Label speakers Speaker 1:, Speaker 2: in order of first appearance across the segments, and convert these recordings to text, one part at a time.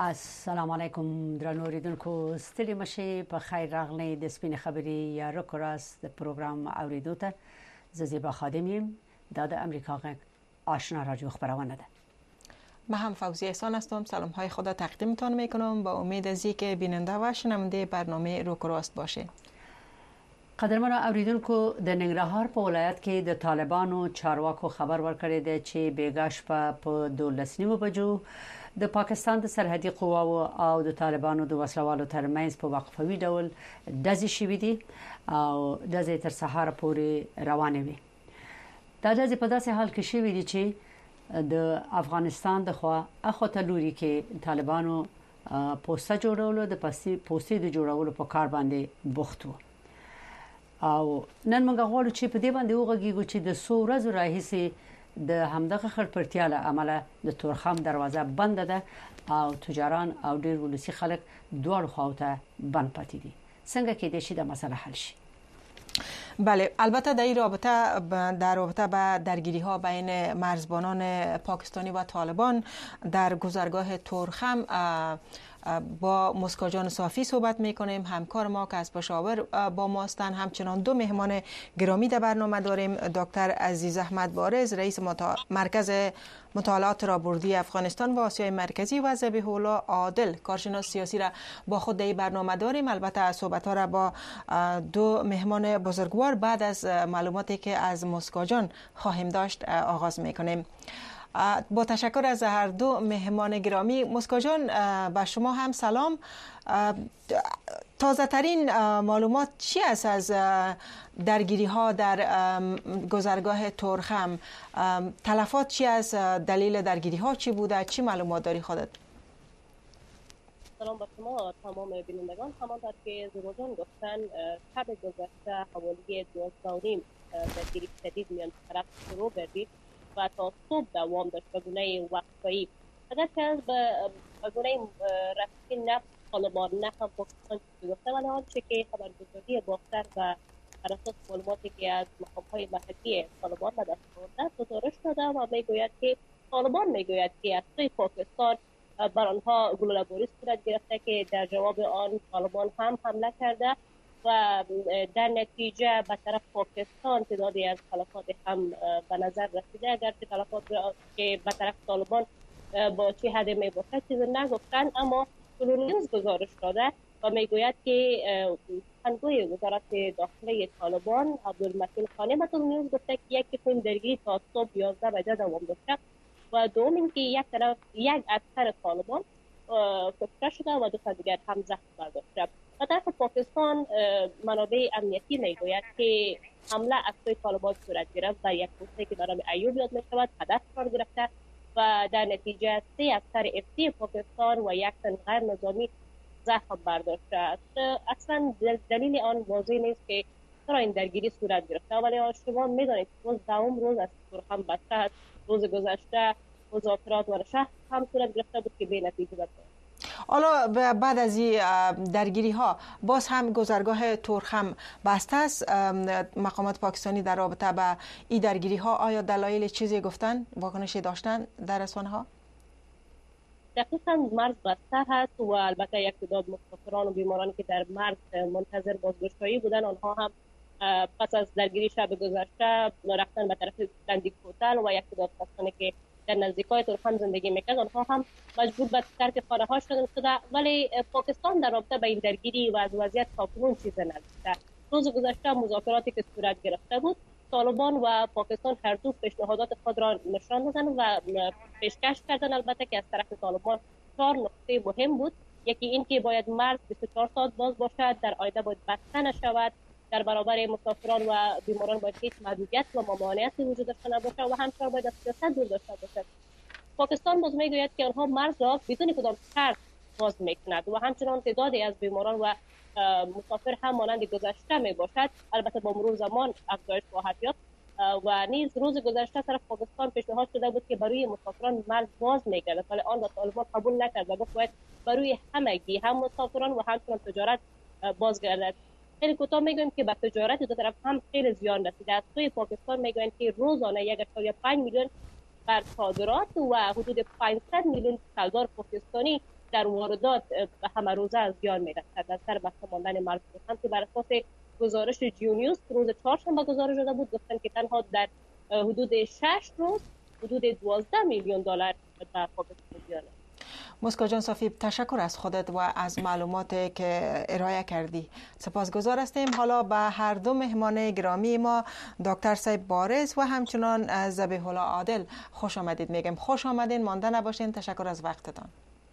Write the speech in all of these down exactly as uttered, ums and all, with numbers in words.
Speaker 1: السلام علیکم درنو اوریدونکو ستړي مشي په خیر راغلی د سپین خبري یا رکوراس د پروګرام اوریدو ته زیبا خادم یم دا د امریکا غږ آشنا رادیو خبرونه ده.
Speaker 2: من هم فوزی احسان هستم. سلام های خدا تقدیمتان میکنم با امید از اینکه بیننده و شنونده برنامه روکراست باشه.
Speaker 1: قدرمن اوریدونکو د ننګرهار په ولایت کې د طالبانو چارواکو خبر ورکړی دی چې بیګا شپه په دولس نیمو بجو د پاکستان د سرحدي قواو او د طالبانو د وسلوالو ترمنځ په وقفوي ډول دزې شوې دي او دزې تر سهار پورې روانې وي. دا دزې په داسې حال کې شوې دي چې د افغانستان د خوا اخوته لوري کې طالبانو پوسټه جوړولو د پوسټې د جوړولو په کار باندې بوخت وو. او نن موږ غواړو چې په دې باندې وغږیږو چې د څو ورځې راهیسې د همدغه خړپړتیا له امله د تورخم دروازه بند ده او تجاران او ډیر ولسی خلک دوړ خواته بند پاتې دي. څنګه کې د شي د مسله حل شي؟
Speaker 2: بله، البته در این رابطه در رابطه با درگیری ها بین مرزبانان پاکستانی و طالبان در گذرگاه تورخم با مسکا جان صافی صحبت میکنیم. همکار ما که از پشاور با ما هستند، همچنان دو مهمان گرامی در برنامه داریم. دکتر عزیز احمد بارز، رئیس متا... مرکز مطالعات رابردی افغانستان و آسیای مرکزی و ذبیح الله عادل، کارشناس سیاسی را با خود در برنامه داریم. البته صحبت ها را با دو مهمان بزرگوار بعد از معلوماتی که از مسکا جان خواهیم داشت آغاز میکنیم. با تشکر از هر دو مهمان گرامی. مسکا جان، به شما هم سلام. تازه ترین معلومات چی است از درگیری ها در گذرگاه تورخم؟ تلفات چی است؟ دلیل درگیری ها چی بوده؟ چی معلومات داری خودت؟
Speaker 3: سلام با شما تمام بینندگان. همانطور که زیبا جان گفتن، شب گذشته حوالی دوازده و نیم درگیری شدید میان طرف شروع گردید و تا صبح دوام داشت به گونه وقفه‌ای. اگر که به گونه رفتی نفت طالبان نه هم پاکستان چیزی گفته، ولی آنچه که خبرگزاری باختر و بر اساس معلوماتی که از مقام‌های محلی طالبان به دست آورده گزارش داده و میگوید که طالبان میگوید که از سوی پاکستان بر آنها گلوله‌باری صورت گرفته که در جواب آن طالبان هم حمله کرده و در نتیجه به طرف پاکستان تعدادی از تلفات هم به نظر رسیده. اگرچه تلفات که به طرف طالبان با چه حد می باشه چیزی نگفتن، اما نیوز گزارش داده و میگوید که سخنگوی وزارت داخلی طالبان عبدالمتین خانی به نیوز گفته که یک قسم درگیری تا صبح یازده بجه دوام داشته و دوم اینکه یک طرف یک افسر طالبان کشته شده و دو تا دیگر هم زخم برداشته. و طرف پاکستان منابع امنیتی میگوید که حمله از سوی طالبان صورت گرفت و یک پوسته که به نام ایوب یاد میشود هدف قرار گرفته و در نتیجه سه افسر افتی پاکستان و یک تن غیر نظامی زخم برداشته است. اصلا دلیل آن واضح نیست که چرا این درگیری صورت گرفته، ولی شما میدانید روز دوم روز از تورخم بسته است. روز گذشته مذاکرات و نشست هم صورت گرفته بود که به نتیجه رسید.
Speaker 2: حالا بعد از این درگیری ها باز هم گذرگاه تورخم بسته است. مقامات پاکستانی در رابطه با این درگیری ها آیا دلایل چیزی گفتن، واکنشی داشتن در رسانه ها؟
Speaker 3: دقیقاً مرز بسته هست و البته یک تعداد مسافران و بیمارانی که در مرز منتظر بازگشایی بودن، آنها هم پس از درگیری شب گذشته رفتن به طرف دندی کوتل و یک تعداد کسانی که در نزدیکای تورخم زندگی میکرد آنها هم مجبور به ترک خانه ها شدن شده. ولی پاکستان در رابطه با این درگیری و از وضعیت تاکنون چیز نگفته. روز گذشته مذاکراتی که صورت گرفته بود، طالبان و پاکستان هر دو پیشنهادات خود را نشان دادن و پیشکش کردن. البته که از طرف طالبان چهار نکته مهم بود. یکی این که باید مرز بیست و چهار ساعت باز باشد، در آینده باید بسته نشود، در برابر مسافران و بیماران باید هیچ محدودیت و ممانعتی وجود داشته نباشه و همچنین باید از سیاست دور داشته باشد. پاکستان باز میگوید که آنها مرز را بدون کدام شرط باز میکند و همچنان تعدادی از بیماران و مسافر هم مانند گذشته می باشد. البته با مرور زمان افزایش خواهد یافت و نیز روز گذشته طرف پاکستان پیشنهاد شده بود که برای مسافران مرز باز میگردد، ولی آن را طالبان قبول نکرد و گفت باید برای همگی هم مسافران و همچنان تجارت بازگردد. خیلی کوتاه میگویم که به تجارت دو طرف هم خیلی زیان رسیده. از سوی پاکستان میگویند که روزانه یک اشاره پنج میلیون بر صادرات و حدود پانصد میلیون سالدار پاکستانی در واردات به همه روزه از زیان میرسد. از سر بسته ماندن مرز هم که بر اساس گزارش جیونیوز روز چهارشنبه گزارش شده بود، گفتن که تنها در حدود شش روز حدود دوازده میلیون دلار به پاکستان زیان.
Speaker 2: موسکا جان صافی، تشکر از خودت و از معلوماتی که ارائه کردی. سپاسگزار هستیم. حالا به هر دو مهمان گرامی ما دکتر سیب بارز و همچنان ذبیح الله عادل خوش آمدید میگم. خوش آمدین، مانده نباشین. تشکر از وقتتان.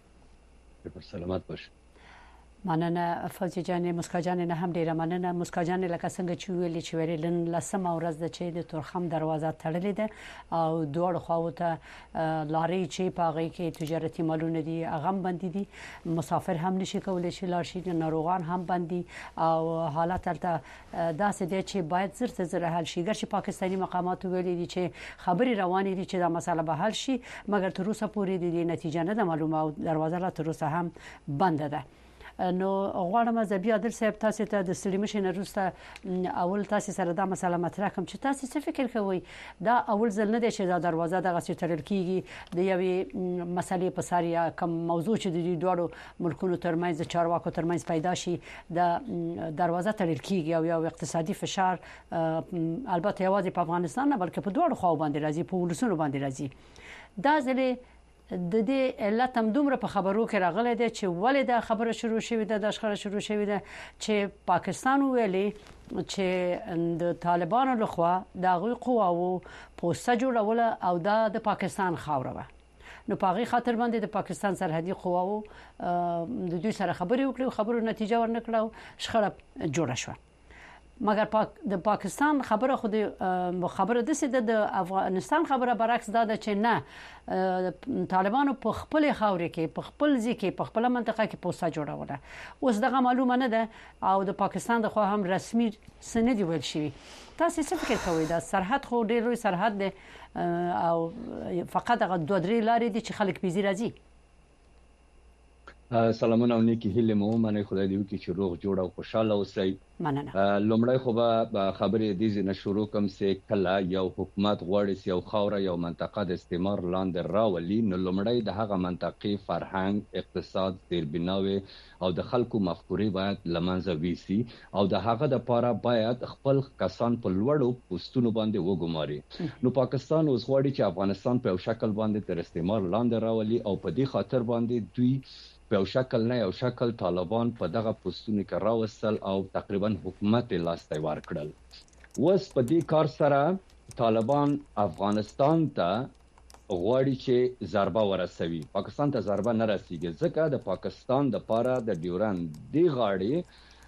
Speaker 4: سلامت باش.
Speaker 1: مننه فوزي جان. مسکا جان نه هم ډیره مننه. مسکا جان لکه څنګه چې ویلې چې ویلې لن لسمه ورځ د چې د تورخم دروازه تړلې ده او دوړ خواو ته لارې چې پاغې کې تجارتي مالونه دي هغه بندي دي، مسافر هم نشي کولای چې لار شي، ناروغان هم بندي او حالت تلته داسې دي چې باید زر زر حل شي. ګر چې پاکستاني مقامات ویلي دي چې خبري روانې دي چې دا مسله به حل شي، مګر تر اوسه پورې د نتیجه نه ده معلومه او دروازه لا تر اوسه هم بنده ده. نو غواړم ذبیح عادل صاحب تاسو ته د ستړي مشي نه وروسته اول تاسو سره دا مسله مطرح کوم چې تاسو څه فکر کوئ دا اول ځل نه دی چې دا دروازه دغه څه تړل کیږي د یوې مسلې په سر یا کوم موضوع چې د دې دوړو ملکونو ترمنځ د چارواکو ترمنځ پیدا شي د دروازه تړل کیږي او یو اقتصادي فشار البته یوازې په افغانستان نه بلکې په دوړو خو باندې راځي، په ولسونو باندې راځي. دا ځلې د دې علت هم دومره په خبرو کې راغلی دی چې ولې دا خبره شروع شوې ده، دا شخړه شروع شوې ده چې پاکستان ویلي چې د طالبانو لخوا د هغوی قواو پوسټه جوړوله او دا د پاکستان خاوره وه. نو په هغې خاطر باندې د پاکستان سرحدي قواو د دوی سره خبرې وکړې او خبرو نتیجه ورنکړه او شخړه جوړه شوه. مګر پاک د پاکستان خبره خو د خبره د سید د افغانستان خبره برعکس دا ده چې نه طالبانو په خپل خاورې کې په خپل ځکه په خپل منطقه کې پوسټه جوړوله. اوس دغه معلومه نه ده او د پاکستان د خو هم رسمي سند ویل شوی. تاسو څه فکر کوئ؟ دا سرحد خو ډېر لوی سرحد دی او فقط هغه دوه درې لارې دي چې خلک پیزي راځي.
Speaker 4: سلامونه او نیکی هیله مو منه خدای دې وکړي چې روغ جوړ او خوشاله اوسئ.
Speaker 1: مننه.
Speaker 4: لومړی خو به خبرې دې نه شروع کوم چې کله یو حکومت غواړي چې یو خاوره یو منطقه د استعمار لاندې راولي، نو لومړی د هغه منطقې فرهنګ، اقتصاد، زیربناوي او د خلکو مفکورې باید لمنځه ویسي او د هغه د پاره باید خپل کسان په لوړو پوسټونو باندې وګماري. نو پاکستان اوس غواړي چې افغانستان په یو شکل باندې تر استعمار لاندې راولي او په دې خاطر باندې دوی په یو شکل نه یو شکل طالبان په دغه پوسټونو کې راوستل او تقریبا حکومت لاس ته ورکړل. اوس په دې کار سره طالبان افغانستان ته غواړي چې ضربه ورسوي. پاکستان ته ضربه نه رسیږي ځکه د پاکستان د پاره د ډیورند دی غاړي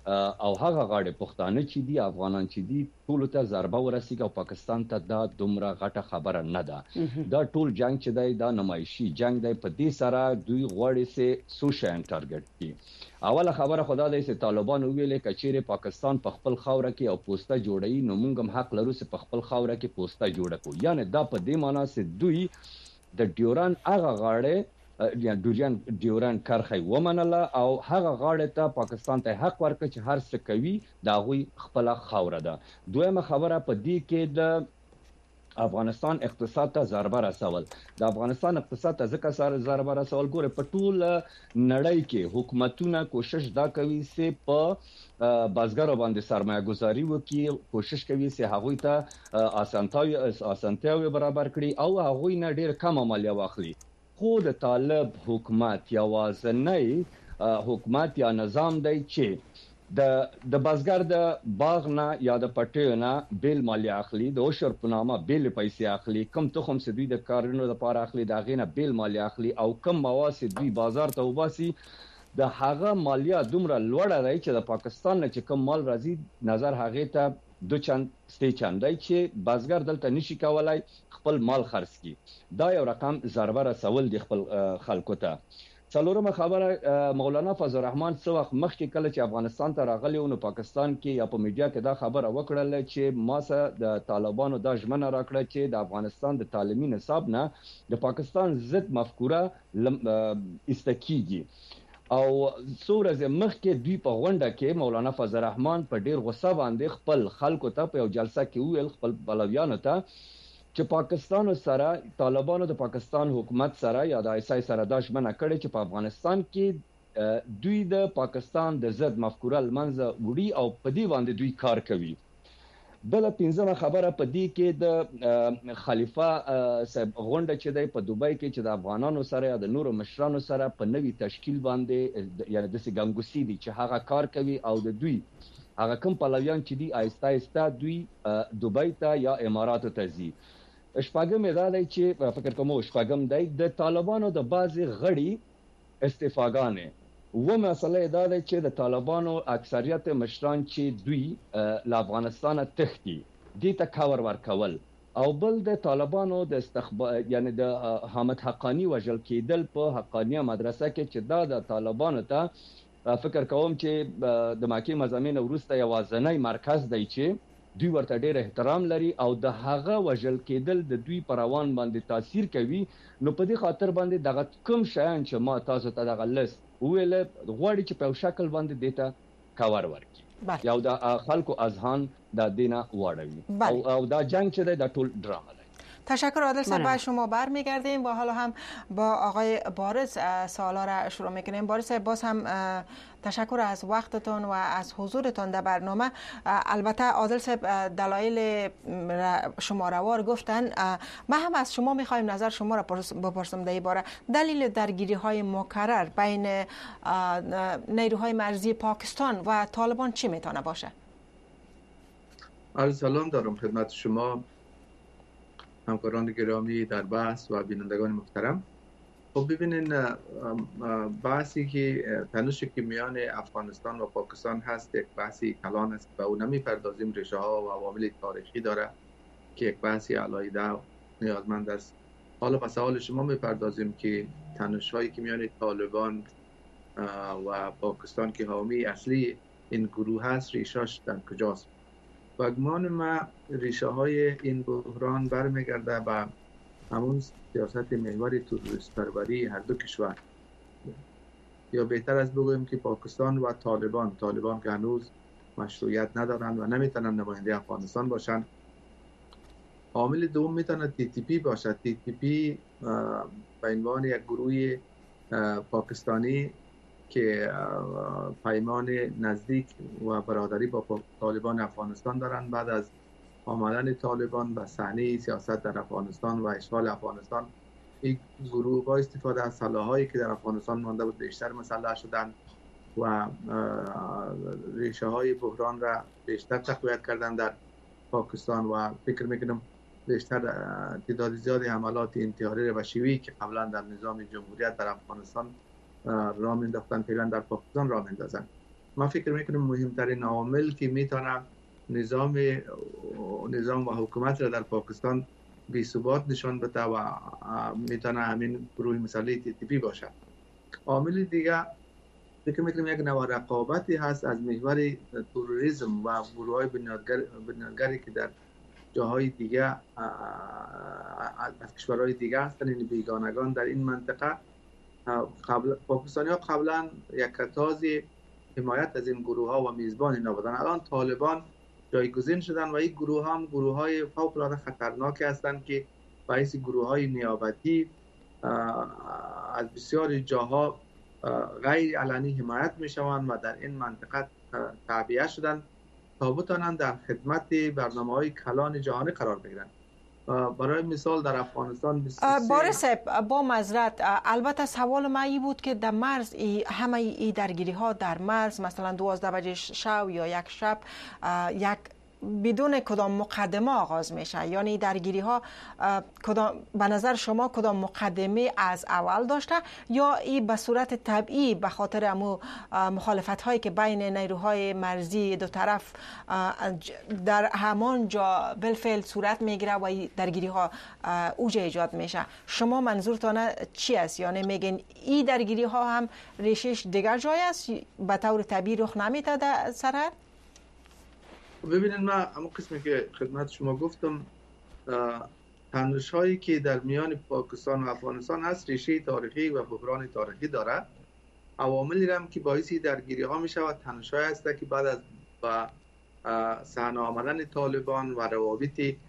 Speaker 4: او هغه غاړي پښتانه چې دي افغانان چې دي ټول ته ضربه ورسیږي او پاکستان ته دا دومره غټه خبره نه ده. دا ټول جنگ چې دی دا نمایشي جنگ دی. په دې سره دوی غواړي چې سوشل ټارګټ کړي. اوله خبره خدا دې چې طالبان ویلې کچېره پاکستان په خپل خاوره کې او پوسټه جوړي نو موږ هم حق لرو چې په خپل خاوره کې پوسټه جوړ کړو. یعنی دا په دې معنی چې دوی د ډیورند هغه غاړي یا ډیورند ډیورند کرخي ومنله او هغه غاړه ته پاکستان ته حق ورکړي چې هر څه کوي دا غوي خپل خاوره ده. دویمه خبره په دې کې د افغانستان اقتصاد ته ضربه رسول. د افغانستان اقتصاد ته ځکه سره ضربه رسول ګوره په ټول نړۍ کې حکومتونه کوشش دا کوي چې په بازګرو باندې سرمایه گذاري وکړي، کوشش کوي چې هغوی ته اسانتیاوي اسانتیاوي برابر کړي او هغوی نه ډیر کم مالیه واخلي. خو د طالب حکومت یوازنی حکومت یا نظام دی چې د د بازګر د باغ نه یا د پټیو نه بیل مالیه اخلي، د اوشر په نامه بیل پیسې اخلي، کم تخم چې دوی د کارونو لپاره اخلي دا غینه بیل مالیه اخلي او کم مواد چې دوی بازار ته وباسي د هغه مالیه دومره لوړه دی چې د پاکستان نه چې کم مال راځي نظر هغه ته دو چند سټي چند دی چې بازګر دلته نشي کولای خپل مال خرڅ کړي. دا یو رقم ضربه رسول دی خپل خلکو ته. څلورمه خبره مولانا فضل الرحمن څو وخت مخکې کله چې افغانستان ته راغلی او نو پاکستان کې یا په میډیا کې دا خبره وکړل چې ما سره د طالبانو دا ژمنه راکړه چې د افغانستان د تعلیمي نصاب نه د پاکستان ضد مفکوره استکیږي. او څورزه مخکې دوی په غونډه کې مولانا فضل الرحمن په ډیر غصه باندې خپل خلکو ته په یو جلسه کې ویل خپل بلویانو ته چې پاکستان سره طالبانو د پاکستان حکومت سره یا د آی اس آی سره دا ژمنه کړې چې په افغانستان کې دوی د پاکستان د ضد مفکوره لمنځه وړي او په دې باندې دوی کار کوي. بل پنځمه خبره په دې کې د خلیفہ صاحب غونډه چې د په دوبۍ کې چې د افغانانو سره یا د نورو مشرانو سره په نوي تشکیل باندې یعنی د سګنګوسی دي چې هغه کار کوي او د دوی هغه کوم پلویان چې دی آیسته آیسته دوی دوبۍ ته یا اماراتو ته ځي. شپږم دا دی چې فکر کوم شپږم دی د طالبانو د بعضي غړي استعفاګانې و مسله دا ده چې د طالبانو اکثریت مشران چې دوی له افغانستان تښتي دي ته کاور ورکول او بل د طالبانو د استخبار یعنی د حامد حقانی وژل کېدل په حقانیه مدرسه کې چې دا د طالبانو ته فکر کوم چې د ماکي مزامین وروسته یوازنی مرکز دی چې دوی ورته ډېر احترام لري او د هغه وژل کېدل د دوی پر روان باندې تاثیر کوي. نو په دې خاطر باندې دغه کوم شیان چې ما تاسو ته دغه لست ویل غواړي چې په شکل باندې دیتا کاور ورکړي یو د خلکو اذهان د دینه واړوي او, او دا جنگ چې د ټول ډرامه.
Speaker 2: تشکر عادل صاحب. با شما برمیگردیم و حالا هم با آقای بارز سوالا را شروع میکنیم. بارز صاحب باز هم تشکر از وقتتون و از حضورتون در برنامه. البته عادل صاحب دلایل شما روار گفتن، ما هم از شما میخوایم نظر شما را بپرسم در این باره. دلیل درگیری های مکرر بین نیروهای مرزی پاکستان و طالبان چی میتونه باشه؟
Speaker 5: عرض سلام دارم خدمت شما همکاران گرامی در بحث و بینندگان محترم. خب ببینین بحثی که تنشی که میان افغانستان و پاکستان هست یک بحثی کلان است و اون نمیپردازیم، ریشه ها و عوامل تاریخی داره که یک بحثی علیحده نیازمند است. حالا به سوال شما میپردازیم که تنش هایی که میان طالبان و پاکستان که حامی اصلی این گروه هست ریشاش در کجاست؟ و گمان ما ریشه های این بحران برمیگرده به همون سیاست محور توریست پروری هر دو کشور، یا بهتر از بگوییم که پاکستان و طالبان طالبان که هنوز مشروعیت ندارند و نمیتونن نماینده افغانستان باشند. عامل دوم میتونه تی تی پی باشد. تی تی پی به عنوان یک گروه پاکستانی که پیمان نزدیک و برادری با طالبان افغانستان دارند، بعد از آمدن طالبان به صحنه سیاست در افغانستان و اشغال افغانستان این گروه با استفاده از سلاحایی که در افغانستان مانده بود بیشتر مسلح شدند و ریشه های بحران را بیشتر تقویت کردند در پاکستان و فکر میکنم بیشتر تعداد زیادی حملات انتحاری و شیویی که قبلا در نظام جمهوریت در افغانستان راه انداختن فعلا در پاکستان راه اندازن. من فکر میکنم مهمترین عامل که میتونه نظام نظام و حکومت را در پاکستان بی ثبات نشان بده و میتونه همین گروه مسئله تی تی پی باشه. عامل دیگه فکر میکنم یک نوع رقابتی هست از محور تروریسم و گروه های بنیادگری که در جاهای دیگه از کشورهای دیگه هستن، این بیگانگان در این منطقه. قبل پاکستانی ها قبلا یک کتازی حمایت از این گروه ها و میزبان اینا بودن. الان طالبان جایگزین شدن و این گروه ها هم گروه های فوق العاده خطرناکی هستند که باعث گروه های نیابتی از بسیار جاها غیر علنی حمایت می شوند و در این منطقه تعبیه شدن تا بتوانند در خدمت برنامه های کلان جهانی قرار بگیرند. برای مثال در افغانستان
Speaker 2: بارز صاحب با معذرت، البته سوال ما ای بود که در مرز ای همه ای درگیری ها در مرز مثلا دوازده بجه شب یا یک شب یک بدون کدام مقدمه آغاز میشه، یعنی درگیری ها کدام به نظر شما کدام مقدمه از اول داشته یا این به صورت طبیعی به خاطر امو مخالفت هایی که بین نیروهای مرزی دو طرف در همان جا بالفعل صورت میگیره و درگیری ها اوج ایجاد میشه؟ شما منظورتان چی است؟ یعنی میگین این درگیری ها هم ریشش دیگر جای است به طور طبیعی رخ نمیده در سرحد؟
Speaker 5: ببینید ما اما قسمی که خدمت شما گفتم تنش هایی که در میان پاکستان و افغانستان هست ریشه تاریخی و بحران تاریخی داره. عواملی هم که باعث درگیری ها می شود تنش های هست که بعد از با صحنه آمدن طالبان و روابط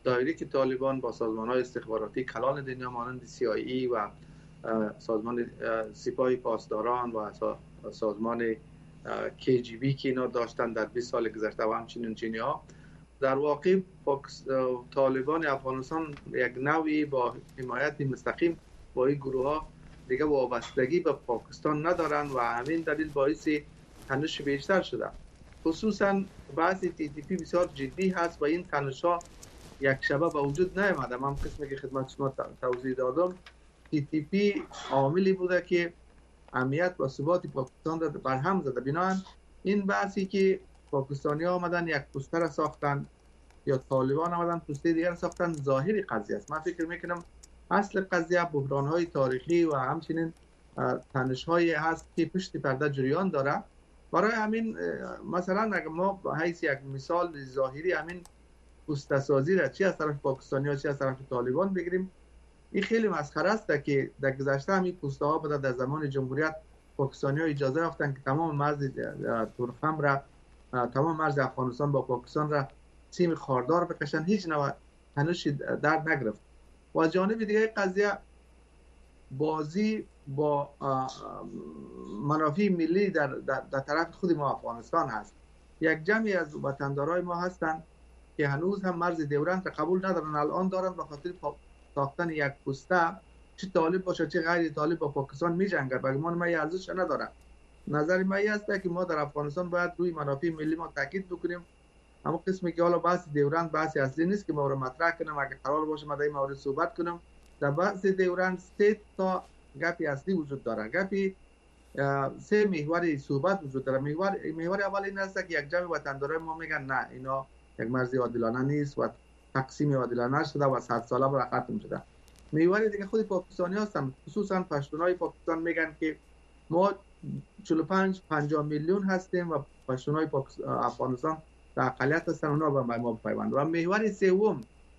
Speaker 5: دایره که طالبان با سازمان‌های استخباراتی کلان دنیا مانند سی آی ای و سازمان سپاه پاسداران و سازمان کی جی بی که اینا داشتن در بیست سال گذشته و همچنین چینی‌ها، در واقع طالبان افغانستان یک نوعی با حمایت مستقیم با این گروه ها دیگه وابستگی به پاکستان ندارند و همین دلیل باعث تنش بیشتر شده. خصوصا بعضی تی تی پی بسیار جدی هست و این تنش ها یک شبه به وجود نیامده. من قسمی که خدمت شما توضیح دادم، تی تی پی عاملی بوده که امنیت و ثبات پاکستان را بر هم زده. بنابراین این بحثی که پاکستانی ها آمدن یک پوسته را ساختن یا طالبان آمدن پوسته دیگر ساختن، ظاهری قضیه است. من فکر میکنم اصل قضیه بحران های تاریخی و همچنین تنش های هست که پشت پرده جریان داره. برای همین مثلا اگر ما به حیث یک مثال ظاهری همین پوسته سازی را چی از طرف پاکستانی ها چی از طرف طالبان بگیریم، این خیلی مسخره است که در گذشته همین پوسته ها بوده در زمان جمهوریت پاکستانی ها اجازه یافتن که تمام مرز تورخم را، تمام مرز افغانستان با پاکستان را سیم خاردار بکشن، هیچ نوع تنش در نگرفت. و از جانب دیگه قضیه بازی با منافع ملی در, در, در طرف خود ما افغانستان هست. یک جمعی از وطندارای ما هستند که هنوز هم مرز دیورند را قبول ندارن، الان دارن به خاطر ساختن یک پوسته، چه طالب باشه چه غیر طالب با پاکستان می جنگه، بگمان ما ارزش نداره. نظر ما این است که ما در افغانستان باید روی منافع ملی ما تاکید بکنیم. اما قسمی که حالا بحث دیورند بحث اصلی نیست که ما رو مطرح کنم. اگه قرار باشه ما در این مورد صحبت کنم، در بحث دیورند سه تا گپی اصلی وجود داره. گپی سه محور صحبت وجود داره. محور محور اول این است که یک جمع وطندارای ما میگن نه اینا یک مرز عادلانه نیست و تقسیم عادلانه شده و صد ساله برای ختم شده. محور دیگه خود پاکستانی هستن، خصوصا پشتونای پاکستان میگن که ما چهل و پنج پنجاه میلیون هستیم و پشتونای افغانستان در اقلیت هستن، اونا به ما پیوند. و محور سوم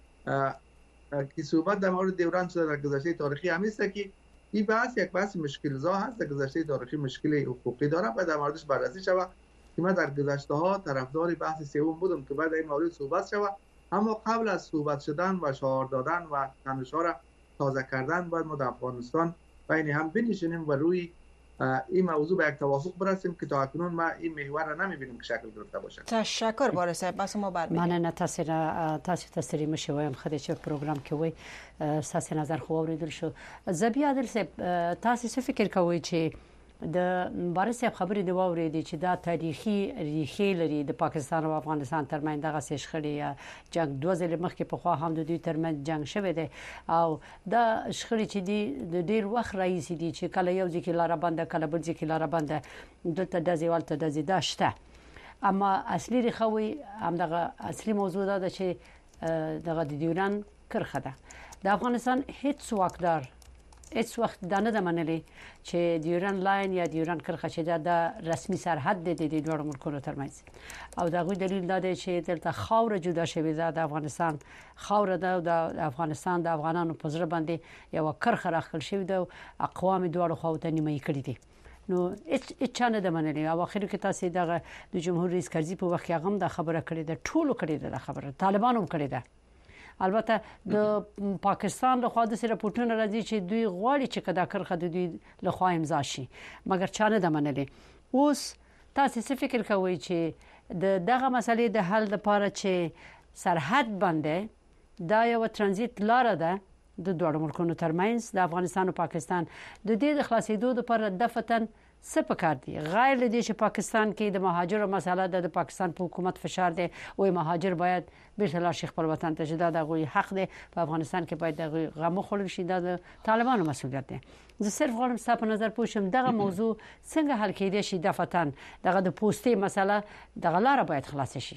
Speaker 5: که صحبت در مورد دوران شده در گذشته تاریخی هم است که این بحث یک بحث مشکل زا هست، در گذشته تاریخی مشکل حقوقی داره و در موردش بررسی شود که من در گذشته ها طرفدار بحث سوم بودم که بعد این مورد صحبت شود. اما قبل از صحبت شدن و شعار دادن و تنش ها را تازه کردن باید ما در افغانستان بین هم بنشینیم و روی این موضوع به یک توافق برسیم که تا اکنون ما این محور را نمیبینیم که شکل گرفته باشه.
Speaker 2: تشکر باره صاحب. بس ما برمیگردیم.
Speaker 1: من نه تاسو نه تاسو تاسو مشه وایم خدای چې پروګرام کې وای تاسو نظر خو اوریدل شو. زبی عادل صاحب تاسو څه فکر کوئ چې د بارس خبرې دی واورېدي چې دا تاریخي ریښې لري د پاکستان او افغانستان ترمنځ دغه شخړې یا جنگ دوه ځله مخکې په خوا هم د دوی ترمنځ جنگ شوی دی او دا شخړې چې دی د ډیر وخت راځي دي چې کله یو ځکه لاره بنده کله بل ځکه لاره بنده دلته د ځوالته د زیاده شته. اما اصلي ریښه هم دغه اصلي موضوع دا ده چې دغه د دیوران کرخه ده. د افغانستان هیڅ واکدار هیڅ وخت دا نه د منلي چې دیوران لاین یا دیوران کرخه چې د رسمي سرحد دی د دوه ملکونو ترمنځ او دا غوډ دلیل دا دی چې دلته خاور جدا شوی ده. د افغانستان خاور ده او د افغانستان د افغانانو په زړه باندې یو کرخه راخل شوی ده، اقوام دوه خو ته نیمه کړی دي. نو هیڅ چانه د منلي او اخر کې تاسو دغه د جمهور رئیس کرزي په وخت کې هم د خبره کړې ده، ټولو کړې ده خبره، طالبانو هم کړې ده. البته د پاکستان له خوا د سره پټونه راځي چې دوی غواړي چې کدا کرخه د دوی له خوا امضا شي، مګر چانه د منلي. اوس تاسو څه فکر کوئ چې د دغه مسلې د حل لپاره چې سرحد باندې دا یو ترانزیت لار ده د دوه ملکونو ترمنځ د افغانستان او پاکستان د دې د خلاصېدو لپاره دفتن څه پکار دي غیر له دې چې پاکستان کې د مهاجرو مسله د پاکستان په حکومت فشار دی او مهاجر باید بیرته لاړ شي خپل وطن ته، چې دا د غوي حق دی په افغانستان کې باید د غمو خلک شي، دا د طالبانو مسؤلیت دی. زه صرف غواړم ستاسو په نظر پوښتم دغه موضوع څنګه حل کېدای شي؟ دفتن دغه د پوسټي مسله دغه لار باید خلاص شي.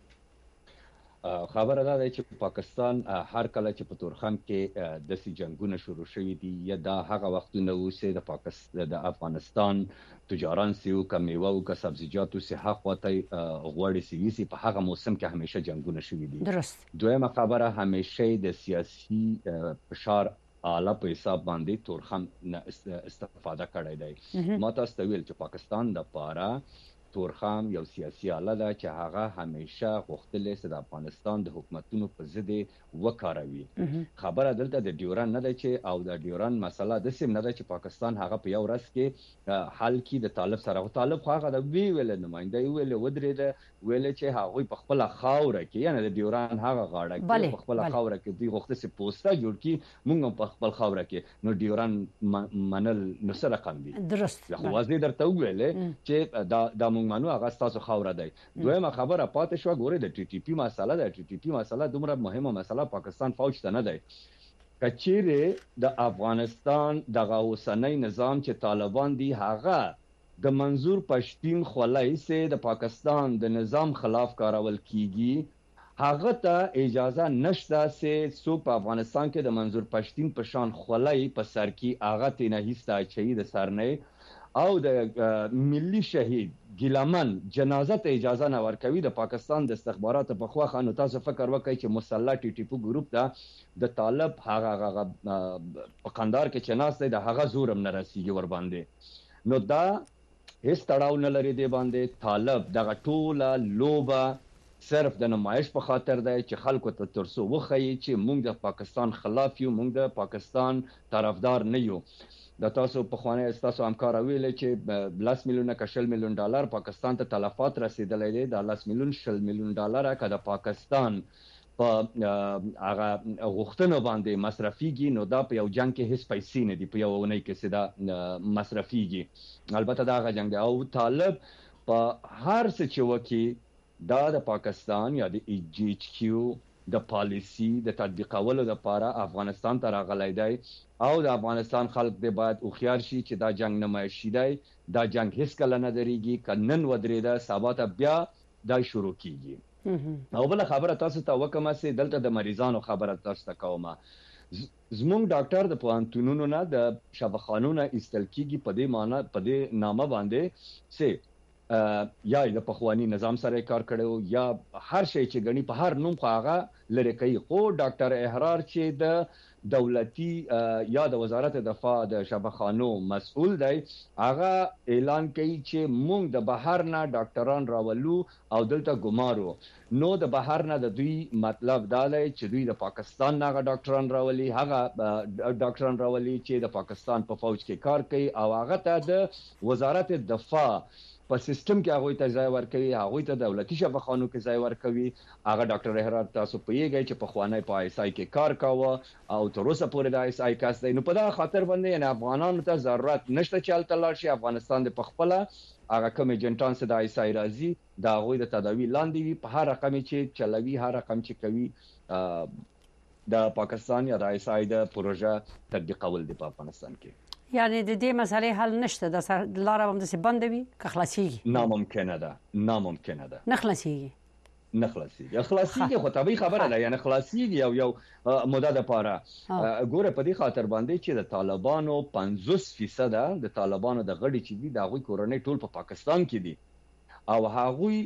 Speaker 4: خبره ده چې پاکستان هر کله چې په تورخم کې د سي جنگونه شروع شوي دي یا دا هغه وختونه وسه د پاکستان د افغانستان تجاران سیو کمیوه او که سبزیجاتو سي حق وته غوړي سيسي په هغه موسم کې همیشه جنگونه شوي دي.
Speaker 1: درست.
Speaker 4: دویمه خبره همیشه د سیاسي فشار اعلی په حساب باندې تورخم نه استفاده کړی دی. ما تاسو ته ویل چې پاکستان د پاره تورخم یو سیاسي آله ده چې هغه همیشه غوښتلې چې د افغانستان د حکومتونو په ضد وکاروي. خبره دلته د ډیورن نه ده چې او د ډیورن مسله د سیم نه ده چې پاکستان هغه په یو ورځ کې حل کی د طالب سره. طالب خو هغه د وی ویل نماینده ویل ودرې ده ویل چې هغه په خپل خاوره کې یعنی د ډیورن هغه غاړه کې په خپل خاوره کې دوی غوښته چې پوسټه جوړ کی مونږ په خپل خاوره کې نو ډیورن منل نو سره رقم دي.
Speaker 1: درست.
Speaker 4: خو واځي درته ویل چې دا د مونږ منو هغه تاسو خاوره دی. دویمه خبره پاتې شو ګوره د ټي ټي پی مسله ده. ټي ټي پی مسله دومره مهمه مسله پاکستان فوج ته نه دی. کچېره د افغانستان د اوسنۍ نظام چې طالبان دي هغه د منظور پښتین خولای سي د پاکستان د نظام خلاف کارول کیږي هغه ته اجازه نشته چې څوک په افغانستان کې د منظور پښتین په شان خولای په سر کې هغه ته نه هیڅ شهید سرنه او د ملي شهید ګیلمن جنازه ته اجازه نه ورکوي. د پاکستان د استخباراتو په خوا خانو تاسو فکر وکړئ چې مسلح ټي ټي پی ګروپ دا د طالب هغه هغه په قندار کې چې ناس دی د هغه زورم نه رسیږي ور باندې. نو دا هیڅ تړاو نه لري دی باندې. طالب دغه ټوله لوبه صرف د نمایش په خاطر دی چې خلکو ته ترسو وخی چې موږ د پاکستان خلاف یو، موږ د پاکستان طرفدار نه یو. د تاسو په خوانه تاسو همکار ویل چې لاس میلیونه کشل میلیون ډالر پاکستان ته تلفات رسیدلې دي. د لاس میلیون شل میلیون ډالر که د پاکستان په هغه غوښتنه باندې مصرفيږي نو دا په یو جنگ کې هیڅ پیسې نه دي په یو ونی کې سدا مصرفيږي. البته دا هغه جنگ دی او طالب په هر څه چې وکی دا د پاکستان یا د ای جی ایچ کیو د پالیسی د تطبیقولو لپاره افغانستان ته راغلی دی او د افغانستان خلک د باید او خيار شي چې دا جنگ نمایشي دی. دا جنگ هیڅ کله نه درېږي. کنن ودرېده سبا ته بیا دا شروع کیږي. او بل خبره تاسو ته وکم چې دلته د مریضانو خبره تاسو ته کومه. زموږ ډاکټر د پوهنتونونو نه د شفاخانونو استل کیږي په دې معنی په دې نامه باندې چې یا د پخوانی نظام سره کار کړو یا هر شی چې غني په هر نوم خواغه لری کوي. خو ډاکټر احرار چې د دولتي یا د وزارت دفاع د شفاخانو مسؤل دی هغه اعلان کوي چې موږ د بهر نه ډاکټران راولو او دلته ګمارو. نو د بهر نه د دوی مطلب دا دی چې دوی د پاکستان نه ډاکټران راولي هغه ډاکټران راولي چې د پاکستان په فوج کې کار کوي او هغه ته د وزارت دفاع په سیستم کې هغه ته ځای ورکوي هغه ته دولتي شفاخانو کې ځای ورکوي. هغه ډاکټر احرار تاسو پیږئ چې په خوانه په آی اس آی کې کار کاوه او تر اوسه پورې د آی اس آی کاس دی. نو په دا خاطر باندې نه افغانانو ته ضرورت نشته چې الته لاړ شي. افغانستان د پخپله هغه کوم ایجنټان چې د آی اس آی راځي دا غوي د تداوی لاندې وي په هر رقم چې چلوي هر رقم چې کوي د پاکستان یا د آی اس آی د پروژه تطبیقول دی په افغانستان کې.
Speaker 1: یعنی د دې مسلې حل نشته د سر لاره هم د سی بند وي که خلاصيږي
Speaker 4: ناممکنه ده ناممکنه ده
Speaker 1: نه خلاصيږي
Speaker 4: نه خلاصيږي خلاصيږي خو طبيعي خبره ده یعنی خلاصيږي یو یو مدته لپاره ګوره په دې خاطر باندې چې د طالبانو پنځوس فیصد د طالبانو د غړي چې دي د غوي کورنۍ ټول په پاکستان کې دي او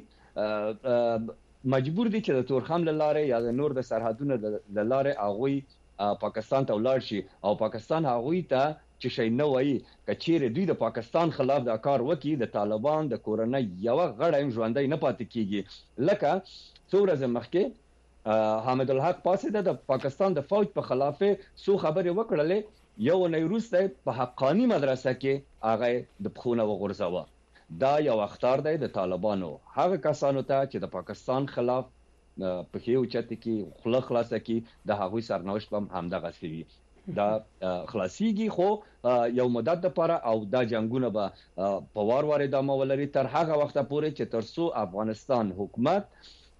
Speaker 4: هغه مجبور دي چې د تورخم لاره یا د نور د سرحدونو د لاره هغه پاکستان ته ولاړ شي او پاکستان هغه ته چې شي نه وایي کچېره دوی د پاکستان خلاف د کار وکي د طالبان د کورنۍ یو غړی ژوندۍ نه پاتې کیږي. لکه څو ورځې مخکې حامد الحق پاسه د پاکستان د فوج په خلاف سو خبرې وکړلې یو نه وروسته په حقانی مدرسه کې هغه د بخونه وغورځاوه. دا یو اختار دی د طالبانو هغه کسانو ته چې د پاکستان خلاف په هیو چت کې خلق خلاصه کې د هغوی سرنوشت هم همدغه سوي. دا خلاصيږي خو یو مدت لپاره او دا جنگونه به په وار وار ادامه ولري تر هغه وخت پورې چې ترڅو افغانستان حکومت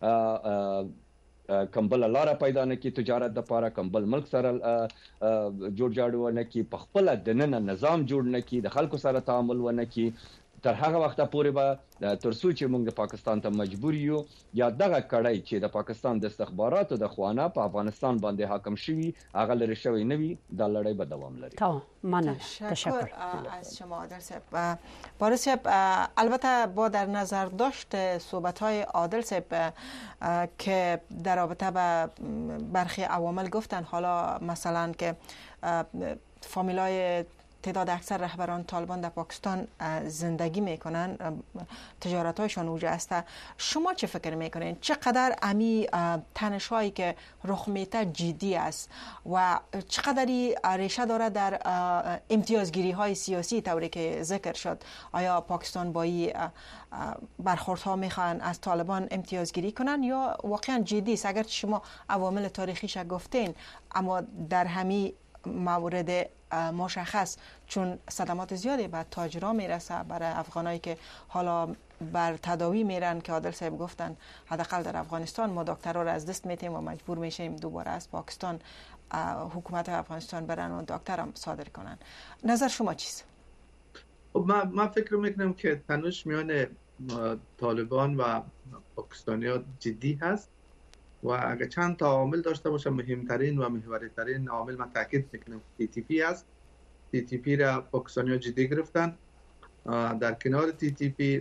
Speaker 4: کمبل لاره پیدا نه کی تجارت لپاره کمبل ملک سره جوړ جاړو نه کی په خپل د نن نظام جوړ نه کی د خلکو سره تعامل ونه کی تر هغه وخت پورې به ترڅو چې موږ د پاکستان ته مجبور یو یا دغه کړای چې د پاکستان د استخباراتو د خوانه په افغانستان باندې حاکم شوی هغه لري شوی نوی دا لړۍ به دوام لري.
Speaker 1: تمام مننه تشکر
Speaker 2: از شما عادل صاحب. بارس صاحب البته با در نظر داشت صحبت‌های عادل صاحب که در رابطه با برخی عوامل گفتن حالا مثلا که فامیلای تعداد اکثر رهبران طالبان در پاکستان زندگی میکنن، تجارتایشان اونجا است. شما چه فکر میکنین؟ چقدر امی تنش هایی که رخ میده جدی است و چقدری ریشه داره در امتیازگیری های سیاسی طوری که ذکر شد؟ آیا پاکستان با این برخوردها میخوان از طالبان امتیازگیری کنن یا واقعا جدی است؟ اگر شما عوامل تاریخیش گفتین، اما در همین مورد مشخص چون صدمات زیادی به تاجران میرسه برای افغانایی که حالا بر تداوی میرن که عادل صاحب گفتن حداقل در افغانستان ما دکترها را از دست میتیم و مجبور میشیم دوباره از پاکستان حکومت افغانستان برن و دکتر هم صادر کنن. نظر شما چیست؟
Speaker 5: من من فکر میکنم که تنش میان طالبان و پاکستانی ها جدی هست و اگر چند تا عامل داشته باشه مهمترین و محوری‌ترین عامل من تاکید میکنم تی تی پی است. تی تی پی را پاکستانی ها جدی گرفتن. در کنار تی تی پی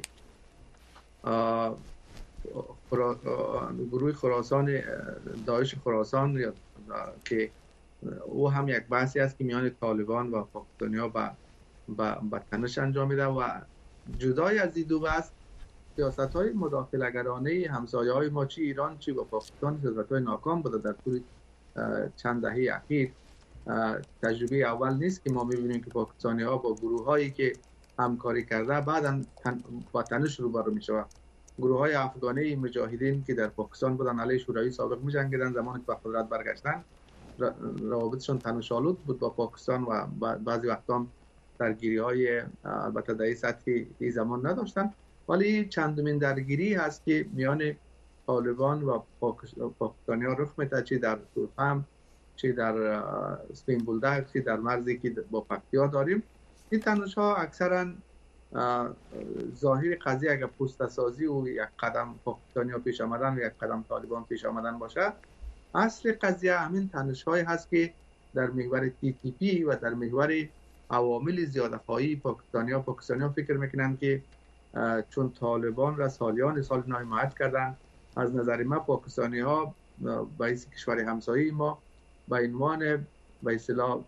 Speaker 5: گروه خراسان داعش خراسان که او هم یک بحثی است که میان طالبان و پاکستانی ها با با تنش انجام میده و جدای از این دو بحث سیاست های مداخله‌گرانه همسایه های ما چی ایران چی با پاکستان سیاست های ناکام بوده در طول چند دهه اخیر. تجربه اول نیست که ما میبینیم که پاکستانی ها با گروه هایی که همکاری کرده بعدا تن با تنش روبرو میشه. گروه های افغانی مجاهدین که در پاکستان بودن علیه شوروی سابق میجنگیدن، زمانی که به قدرت برگشتن روابطشون تنش‌آلود بود با پاکستان و بعضی وقتا درگیری های البته در سطحی این زمان نداشتن، ولی چندمین درگیری هست که میان طالبان و پاکستانی ها رخ میده، چه در تورخم چه در اسپین بولدک چه در مرزی که با پکتیا داریم. این تنش ها اکثرا ظاهر قضیه اگر پوسته سازی و یک قدم پاکستانی ها پیش آمدن و یک قدم طالبان پیش آمدن باشه، اصل قضیه همین تنش های هست که در محور تی تی پی و در محور عوامل زیاده‌خواهی پاکستانی ها پاکستانی ها فکر میکنن که چون طالبان را سالیان سال حمایت کردن، از نظر ما پاکستانی ها باعث کشور همسایه ما به عنوان به اصطلاح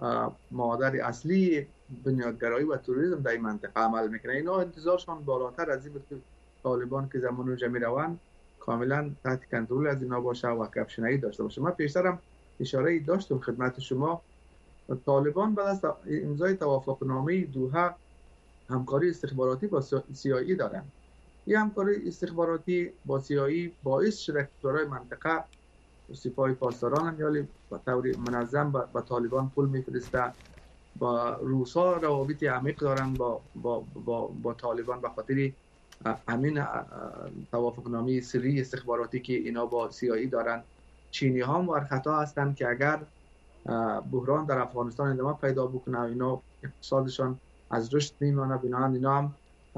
Speaker 5: مادر اصلی بنیادگرایی و تروریسم در این منطقه عمل میکنه. اینا انتظارشان بالاتر از این بود که طالبان که زمان اونجا میروند کاملا تحت کنترل از اینا باشه و گپشنایی داشته باشه. من پیشترم اشاره داشتم خدمت شما، طالبان بعد از امضای توافقنامه دوحه همکاری استخباراتی با سی آی ای دارن. این همکاری استخباراتی با سی آی ای باعث شده که کشورهای منطقه سپاه پاسداران امیالی به طور منظم با, با طالبان پول میفرسته، با روسا روابط عمیق دارن با با با, با طالبان به خاطر همین توافقنامه سری استخباراتی که اینا با سی آی ای دارن. چینی ها هم ورخطا هستن که اگر بحران در افغانستان ادامه پیدا بکنه اینا اقتصادشان از رشد میمانه، بنابراین اینا هم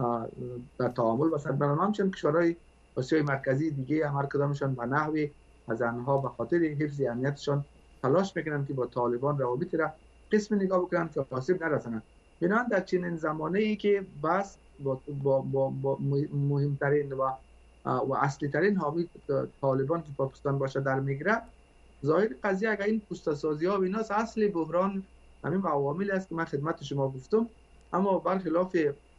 Speaker 5: در تعامل بسد برن. همچنین کشورهای آسیای مرکزی دیگه هم هر کدامشان به نحوی از آنها به خاطر حفظ امنیتشان تلاش میکنن که با طالبان روابط را قسم نگاه بکنن که آسیب نرسانن. بنابراین در چنین زمانه ای که بس با, با, با, با مهمترین و و اصلی ترین حامی طالبان که پاکستان باشه در میگره، ظاهر قضیه اگر این پوسته‌سازی ها و ایناست، اصل بحران همین عواملی است که من خدمت شما گفتم. اما برخلاف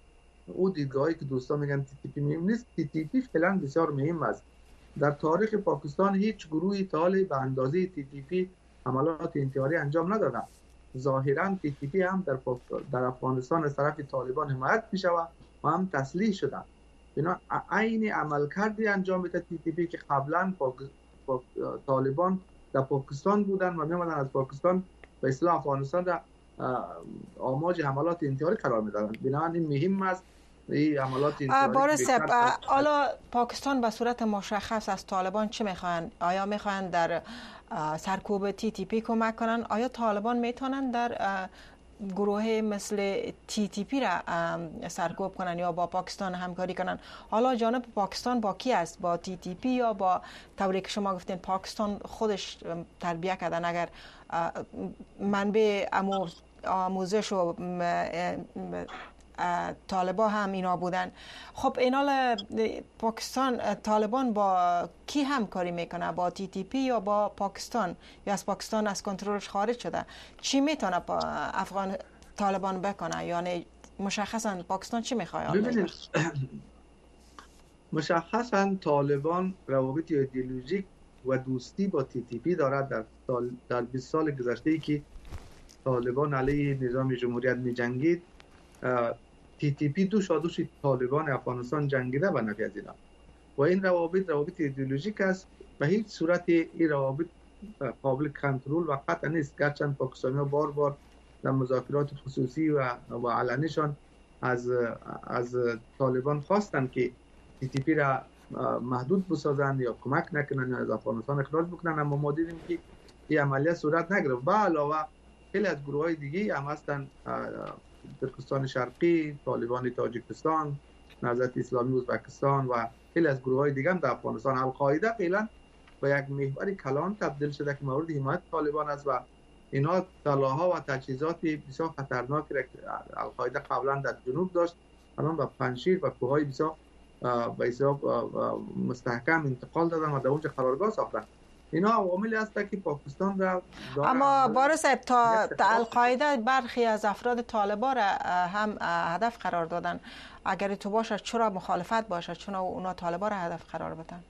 Speaker 5: او دیدگاهی که دوستان میگن تی تی پی مهم نیست، تی تی پی فعلا بسیار مهم است. در تاریخ پاکستان هیچ گروهی تا حالا به اندازه تی تی پی حملات انتحاری انجام نداده. ظاهرا تی تی پی هم در در افغانستان از طرف طالبان حمایت میشه و هم تسلیح شده. اینا عین عملکردی انجام میده تی تی پی که قبلا پاک... پاک... طالبان در پاکستان بودن و میامدن از پاکستان به اصطلاح افغانستان را آماج حملات انتحاری قرار میدادن. بنابراین این مهم است این حملات انتحاری.
Speaker 2: بارس حالا پاکستان به صورت مشخص از طالبان چه میخوان؟ آیا میخوان در سرکوب تی تی پی کمک کنن؟ آیا طالبان میتونن در گروه مثل تی تی پی را سرکوب کنن یا با پاکستان همکاری کنن؟ حالا جانب پاکستان با کی است؟ با تی تی پی یا با طوری که شما گفتین پاکستان خودش تربیه کردن؟ اگر منبع آموزش و طالبا هم اینا بودن، خب اینا پاکستان طالبان با کی همکاری میکنه؟ با تی تی پی یا با پاکستان؟ یا از پاکستان از کنترلش خارج شده؟ چی میتونه افغان طالبان بکنه؟ یعنی مشخصا پاکستان چی میخواد؟
Speaker 5: ببینید مشخصا طالبان روابط ایدئولوژیک و دوستی با تی تی پی دارد. در سال در بیست سال گذشته ای که طالبان علیه نظام جمهوریت می جنگید، تی تی پی دو شادوش طالبان افغانستان جنگیده و نپذیرد و این روابط روابط ایدئولوژیک است. به هیچ صورت این روابط قابل کنترل و قطع نیست، گرچند پاکستانی‌ها بار بار در مذاکرات خصوصی و و علنیشان از از طالبان خواستند که تی تی پی را محدود بسازند یا کمک نکنند یا از افغانستان اخراج بکنند، اما ما دیدیم که این عملیات صورت نگرفت. به علاوه خیلی از گروه‌های دیگه هم هستند، ترکستان شرقی، طالبان تاجیکستان، نهضت اسلامی ازبکستان و خیلی از گروه‌های دیگه هم در افغانستان. القاعده فعلا به یک محور کلان تبدیل شده که مورد حمایت طالبان است و اینا طلاها و تجهیزات بسیار خطرناکی را القاعده قبلا در جنوب داشت الان به پنجشیر و کوههای بسیار به حساب مستحکم انتقال دادن و در اونجا قرارگاه ساختن. اینا عواملی هست که پاکستان را
Speaker 2: اما بارو صاحب تا القاعده برخی از افراد طالبان را هم هدف قرار دادن. اگر تو باشه چرا مخالفت باشه چون اونا طالبان را هدف قرار بدن؟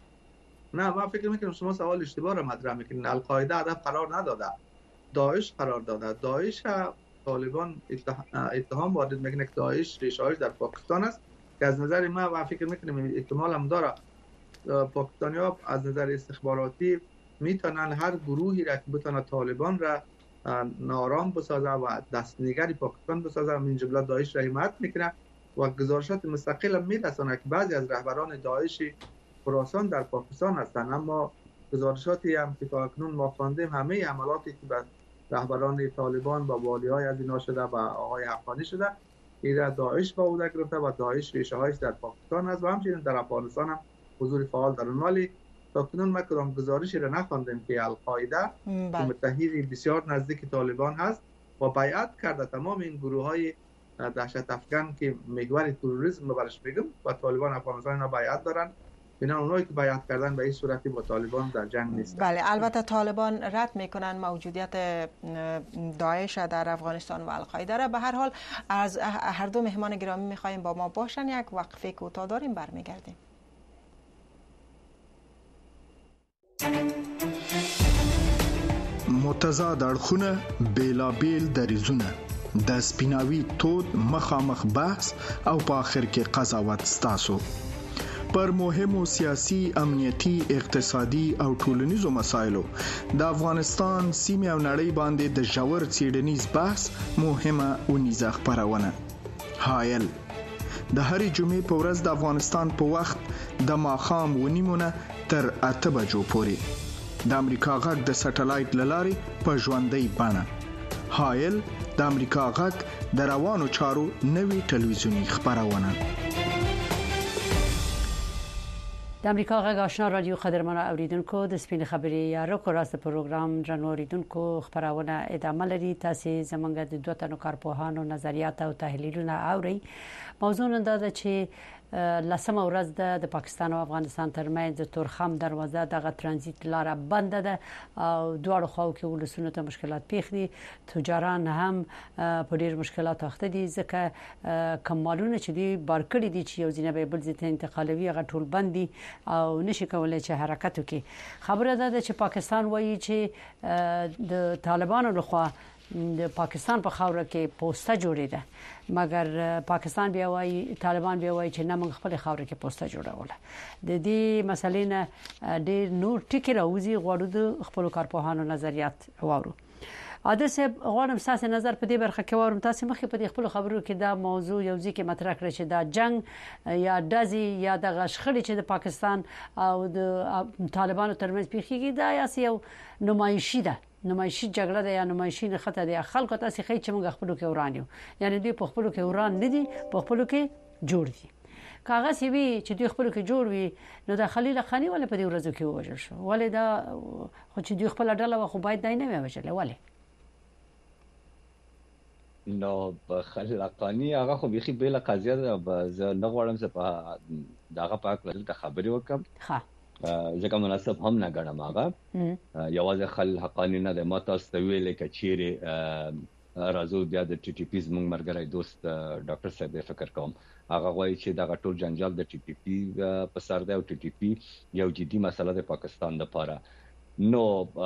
Speaker 5: نه من فکر میکنم شما سوال اشتباه را مطرح میکنین. القاعده هدف قرار نداده، داعش قرار داده. داعش طالبان اتهام وارد میکنه که داعش ریشه‌اش در پاکستان است که از نظر من و فکر میکنم احتمال هم داره پاکستانی‌ها از نظر استخباراتی میتونن هر گروهی را که بتونه طالبان را نارام بسازه و دستنگری پاکستان بسازه من جمله داعش را حمایت میکنه و گزارشات مستقل هم میرسونه که بعضی از رهبران داعش خراسان در پاکستان هستند، اما گزارشاتی هم که تا اکنون ما خواندیم همه عملاتی که به رهبران طالبان با والی‌های از اینا شده و آقای حقانی شده ایرا داعش با عهده گرفته و داعش ریشه‌هایش در پاکستان است و همچنین در افغانستان هم حضور فعال دارند. ولی تا کنون ما کدام گزارشی را نخواندیم که القاعده که متحد بسیار نزدیک طالبان هست و بیعت کرده تمام این گروه‌های دهشت افکن که محور تروریسم برش میگم و طالبان افغانستان را بیعت دارند. اینا اونایی که بیعت کردن به این صورتی با طالبان در جنگ نیستند.
Speaker 2: بله البته طالبان رد میکنن موجودیت داعش در افغانستان و القاعده را. به هر حال از هر دو مهمان گرامی میخوایم با ما باشن، یک وقفه کوتاه داریم برمیگردیم.
Speaker 6: متضاد اړخونه بیلابیل دریزونه د سپیناوي تود مخامخ بحث او په آخر کې قضاوت ستاسو پر مهمو سیاسي، امنیتي، اقتصادي او ټولنیزو مسایلو د افغانستان سیمې او نړۍ باندې د ژور څېړنیز بحث مهمه ونیزه خپرونه حایل د هرې جمعې په ورځ د افغانستان په وخت د ماښام ونیمونه تر اته بجو پورې د امریکا غږ د سټلایټ للارې په ژوندۍ بڼه حایل د امریکا غږ د روانو چارو نوې ټلویزیونی خپرونه.
Speaker 1: د امریکا غږ آشنا رادیو قدرمن اوریدونکو د سپین خبري یا رکو راست پروګرام جنو اوریدونکو خبرونه ادامه لري. تاسو زمونږ د دوه تنو کارپوهانو نظریات او تحلیلونه اورئ. موضوع نن دا ده چې لسمه ورځ د پاکستان او افغانستان ترمنځ د تورخم دروازه دغه ترانزیت لاره بند ده او دواړو خواو کې ولسونو ته مشکلات پیښ دي. تجاران هم په ډیر مشکلات اخته دي ځکه کمالونه چې دی بارکړي دي چې یو ځینې به بل ځای ته انتقالوي هغه ټول بندي او نشي کولای چې حرکت وکړي. خبره ده چې پاکستان وایي چې د طالبانو لخوا د پاکستان په خاوره کې پوسټه جوړې ده، مګر پاکستان بیا وایي طالبان بیا وایي چې نه موږ خپل خاوره کې پوسټه جوړوله. د دې مسلې نه ډېر نور ټکی راوځي. غواړو د خپل کارپوهانو نظریات واورو. عادل صاحب غواړم تاسو نظر په دې برخه کې واورم. تاسو مخکې په خپل خبرو کې دا موضوع یو ځکه مطرح کړی چې دا جنگ یا دزي یا د غشخړې چې د پاکستان او د طالبانو ترمنځ پیښیږي دا یو نمایشي ده، نمایشي جګړه ده یا نمایشي نخته ده. خلکو تاسو خې چې موږ خپل کې وران یو، یعنی دوی په خپل کې وران نه دي، په خپل کې جوړ دي. کاغذ وی چې دوی خپل کې جوړ وي نو د خلیل خانی ولې په دې ورځو کې وژل شو؟ ولې دا خو چې دوی خپل ډله خو باید دای نه وژل ولې؟
Speaker 4: نو په خلقانی هغه خو بيخي بیل قضیه ده. زه نه غواړم چې په دغه پاک ولته خبرې وکم. ها ځکه مناسب هم نه ګڼم. هغه یوازې خل حقانی نه ده. ما تاسو ته ویل کې چیرې راځو بیا د ټي ټي پی زموږ مرګري دوست ډاکټر صاحب فکر کوم هغه وایي چې دا ټول جنجال د ټي ټي پی په سر دی او ټي ټي پی یو جدي مسله د پاکستان لپاره. نو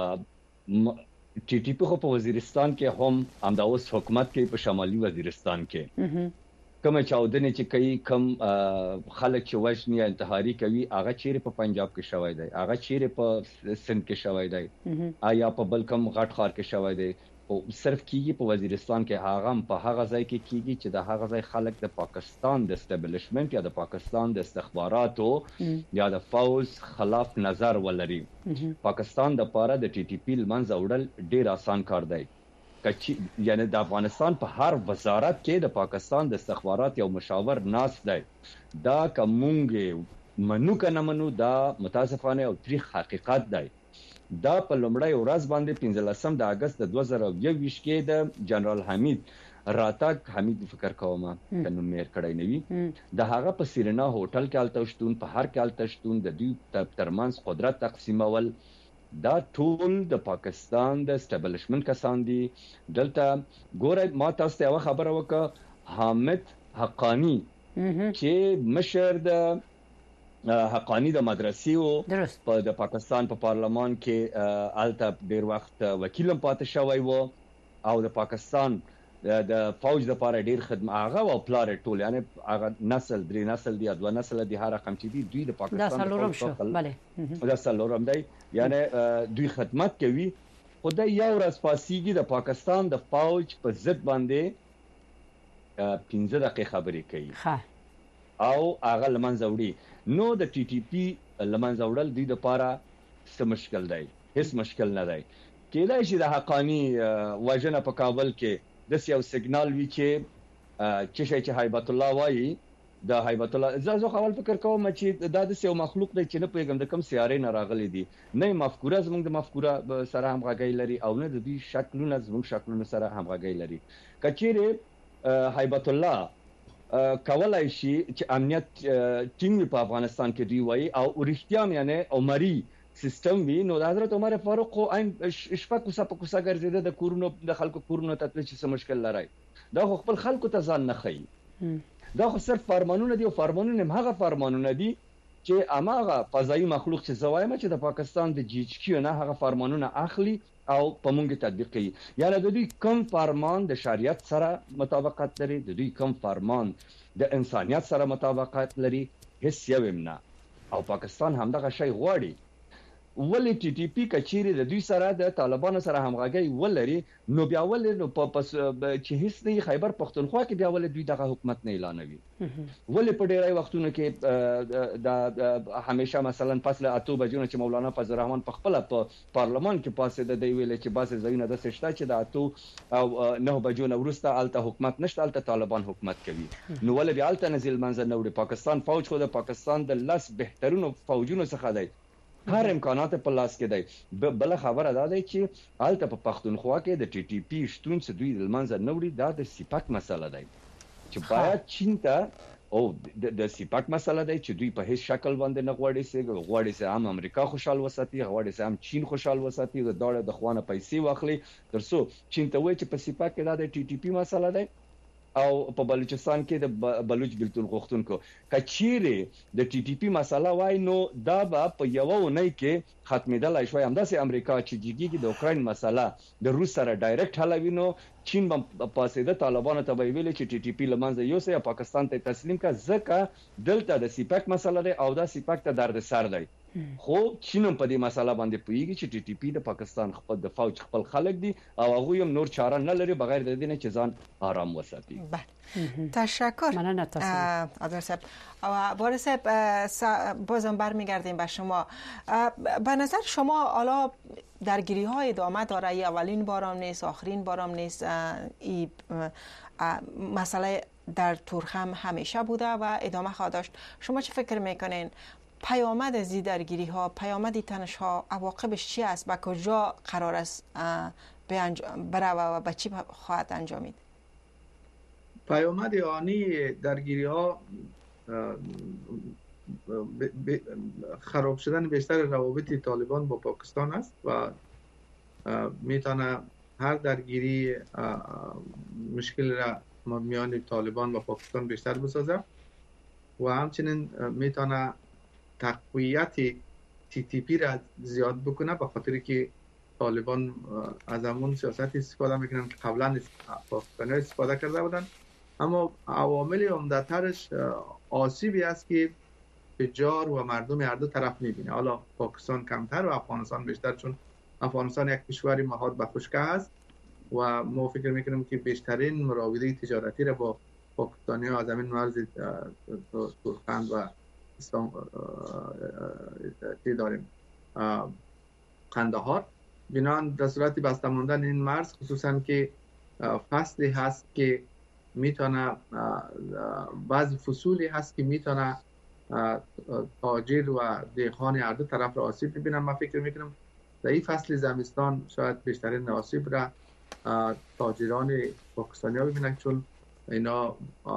Speaker 4: ټي ټي پی خو په وزیرستان کې هم همدا اوس حکومت کې په شمالي وزیرستان کې کوم چاودنې چې کوي کم خلک چې وژني یا انتحاري کوي هغه چیرې په پنجاب کې شوی دی هغه چیرې په سند کې شوی دی آیا په بل کوم غټ ښار کې شوی دی او صرف کیږي په وزیرستان کې هغه په هغه ځای کې کیږي چې د هغه ځای خلک د پاکستان د اسټابلیشمنت یا د پاکستان د استخباراتو یا د فوز خلاف نظر ولري. پاکستان د پاره د ټي ټي پی لمنځه وړل ډیر آسان کار دی کچې یعنی د افغانستان په هر وزارت کې د پاکستان د استخبارات یو مشاور ناس دی. دا کومګه منو کنه منو دا متاسفانه او تاریخ حقیقت دی. دا په لومړی ورځ باندې پنځلسم د اگست د دوه زره یوویشت کې د جنرال حمید راتګ حمید فکر کوم کنه مېر کړی نوي د هغه په سیرینا هوټل کې التشتون په هر کې التشتون د دوی ترمنځ قدرت تقسیمول دا ټول د پاکستان د اسټابلیشمنت کسان دي. دلته ګوره ما تاسو ته یو خبره وکړه حامد حقانی چې مشر د حقانی د مدرسې او په د پاکستان په پارلمان کې الته ډیر وخت وکیلم پاتې شوی وو او د پاکستان د فوج د لپاره ډیر خدمت هغه او پلار ټول یعنی هغه نسل درې نسل دی دوه نسل دی هر رقم چې دی دوی د پاکستان
Speaker 1: د سلورم شو bale
Speaker 4: د سلورم دی یعنی دوی خدمت کوي خدای یو ورځ پاسيږي د پاکستان د فوج په ضد باندې پنځه دقیقې خبرې کوي
Speaker 1: ها
Speaker 4: او هغه لمنځه وړي. نو د ټي ټي پی لمنځه وړل دوی د لپاره څه مشکل دی هیڅ مشکل نه دی. کېدای شي د حقانی وژنه په کابل کې د یو سیګنال وی چې چې شي چې هیبت الله وایي د هیبت الله زه خپل فکر کوم چې دا د یو مخلوق دی چې نه پیغام د کم سیارې نه راغلي دي نه مفکوره زموږ د مفکوره سره همغږي لري او نه د دې شکلونه زموږ شکلونه سره همغږي لري. کچېره هیبت الله کولای شي چې امنیت ټینګ په افغانستان کې دی وایي او ورښتیا یعنی عمري سیستم وی نو د حضرت عمر فاروق خو عین شپه کوسه په کوسه ګرځیده د کورونو د خلکو کورونو ته چې څه مشکل لري دا خو خپل خلکو ته ځان نه خي دا خو صرف فرمانونه دي او فرمانونه هغه فرمانونه دي چې اماغه فضایي مخلوق چې زوایم چې د پاکستان د جی ایچ کیو نه هغه فرمانونه اخلي او په مونږ تطبیق کوي. یعنی د دوی کوم فرمان د شریعت سره مطابقت لري د دوی کوم فرمان د انسانيت سره مطابقت لري هیڅ یو نه او پاکستان هم دغه شی غواړي. ولې ټي ټي پی کچيري د دوی سره د طالبانو سره همغږي ولري نو بیا ولې نو په چې هیڅ نه خیبر پختونخوا کې بیا ولې دوی دغه حکومت نه اعلانوي ولې په ډیرای وختونو کې د همیشه مثلا پس له اتو بجو چې مولانا فضل الرحمن په خپل په پارلمان کې پاسه د دی ویل چې باسه زوینه د سشته چې د اتو او نه بجو نه ورسته الته حکومت نشته الته طالبان حکومت کوي نو ولې بیا الته نزل منځ نه وړي. پاکستان فوج خو د پاکستان د لاس بهترونو فوجونو څخه دی هر امکانات په لاس کې دی. بل خبره دا دی چې الته په پښتونخوا کې د ټي ټي پی شتون څه دوی د منځ نه وړي دا د سپاک مسله دی چې باید چین ته او د سپاک مسله دی چې دوی په هیڅ شکل باندې نه غواړي چې غواړي چې هم امریکا خوشحال وساتي غواړي چې هم چین خوشحال وساتي د دوړه د خوانه پیسې واخلي ترڅو چین ته وایي چې په سپاک کې دا د ټي ټي پی مسله دی او په بلوچستان کې د بلوچ بلتون غوښتونکو کچيره د ټي ټي پی مسله وای نو دا به په یو ونی کې ختمېدلای شوی همداسې امریکا چې جګیږي د اوکراین مسله د روس سره ډایرکټ حلوي نو چین په سیده طالبانو ته ویل چې ټي ټي پی لمنځه یو سه پاکستان ته تسلیم کا ځکه دلته د سپاک مسله ده او دا سپاک ته درد سر دی خو چین په دې مسله باندې پویږي چې ټي ټي پی د پاکستان خپل د فوج خپل خلک دي او هغه هم نور چاره نه لري بغیر د دې نه چې ځان آرام وساتي.
Speaker 2: بله تشکر
Speaker 1: مننه
Speaker 2: آذر صاحب. او بار صاحب بازم برمیگردیم به شما. به نظر شما حالا درگیری های ادامه داره ای اولین بارم نیست آخرین بارم نیست ای مسئله در تورخم همیشه بوده و ادامه خواهد داشت. شما چه فکر میکنین پیامد از این درگیری ها پیامد تنش ها عواقبش چی است به کجا قرار است بره و به چی خواهد انجامید؟
Speaker 5: پیامد آنی درگیری ها خراب شدن بیشتر روابط طالبان با پاکستان است و میتونه هر درگیری مشکل را میان طالبان و پاکستان بیشتر بسازه و همچنین میتونه تقویت تی تی پی را زیاد بکنه، به خاطر که طالبان از همون سیاست استفاده میکنن که قبلا پاکستانی استفاده کرده بودن. اما عوامل عمده‌ترش آسیبی است که تجار و مردم هر دو طرف میبینه، حالا پاکستان کمتر و افغانستان بیشتر، چون افغانستان یک کشور محاط به خشکی است و ما فکر میکنیم که بیشترین مراوده تجارتی را با پاکستانی ها از همین مرز تورخند و اسلام داریم قندهار. بنان در صورت بسته ماندن این مرز، خصوصا که فصلی هست که میتونه، بعضی فصولی هست که میتونه تاجر و دهقان هر دو طرف را آسیب ببینن، من فکر میکنم در این فصل زمستان شاید بیشترین آسیب را تاجران پاکستانی ها ببینن، چون اینا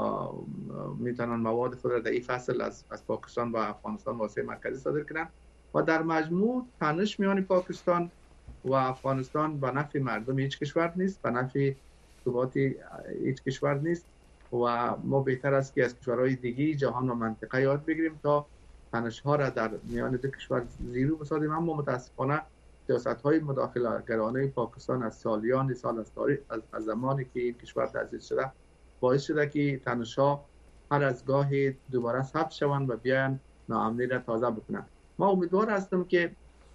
Speaker 5: میتونن مواد خود را در این فصل از, از پاکستان و افغانستان واسه مرکزی صادر کنن و در مجموع تنش میان پاکستان و افغانستان به نفع مردم هیچ کشور نیست، به نفع ثبات هیچ کشور نیست و ما بهتر است که از کشورهای دیگه جهان و منطقه یاد بگیریم تا تنش ها را در میان دو کشور زیرو بسازیم. اما متاسفانه سیاست های مداخله گرانه پاکستان از سالیان سال از تاریخ از, از زمانی که این کشور تأسیس شده باعث شده که تنش ها هر از گاهی دوباره ثبت شوند و بیاین ناامنی را تازه بکنند. ما امیدوار هستم که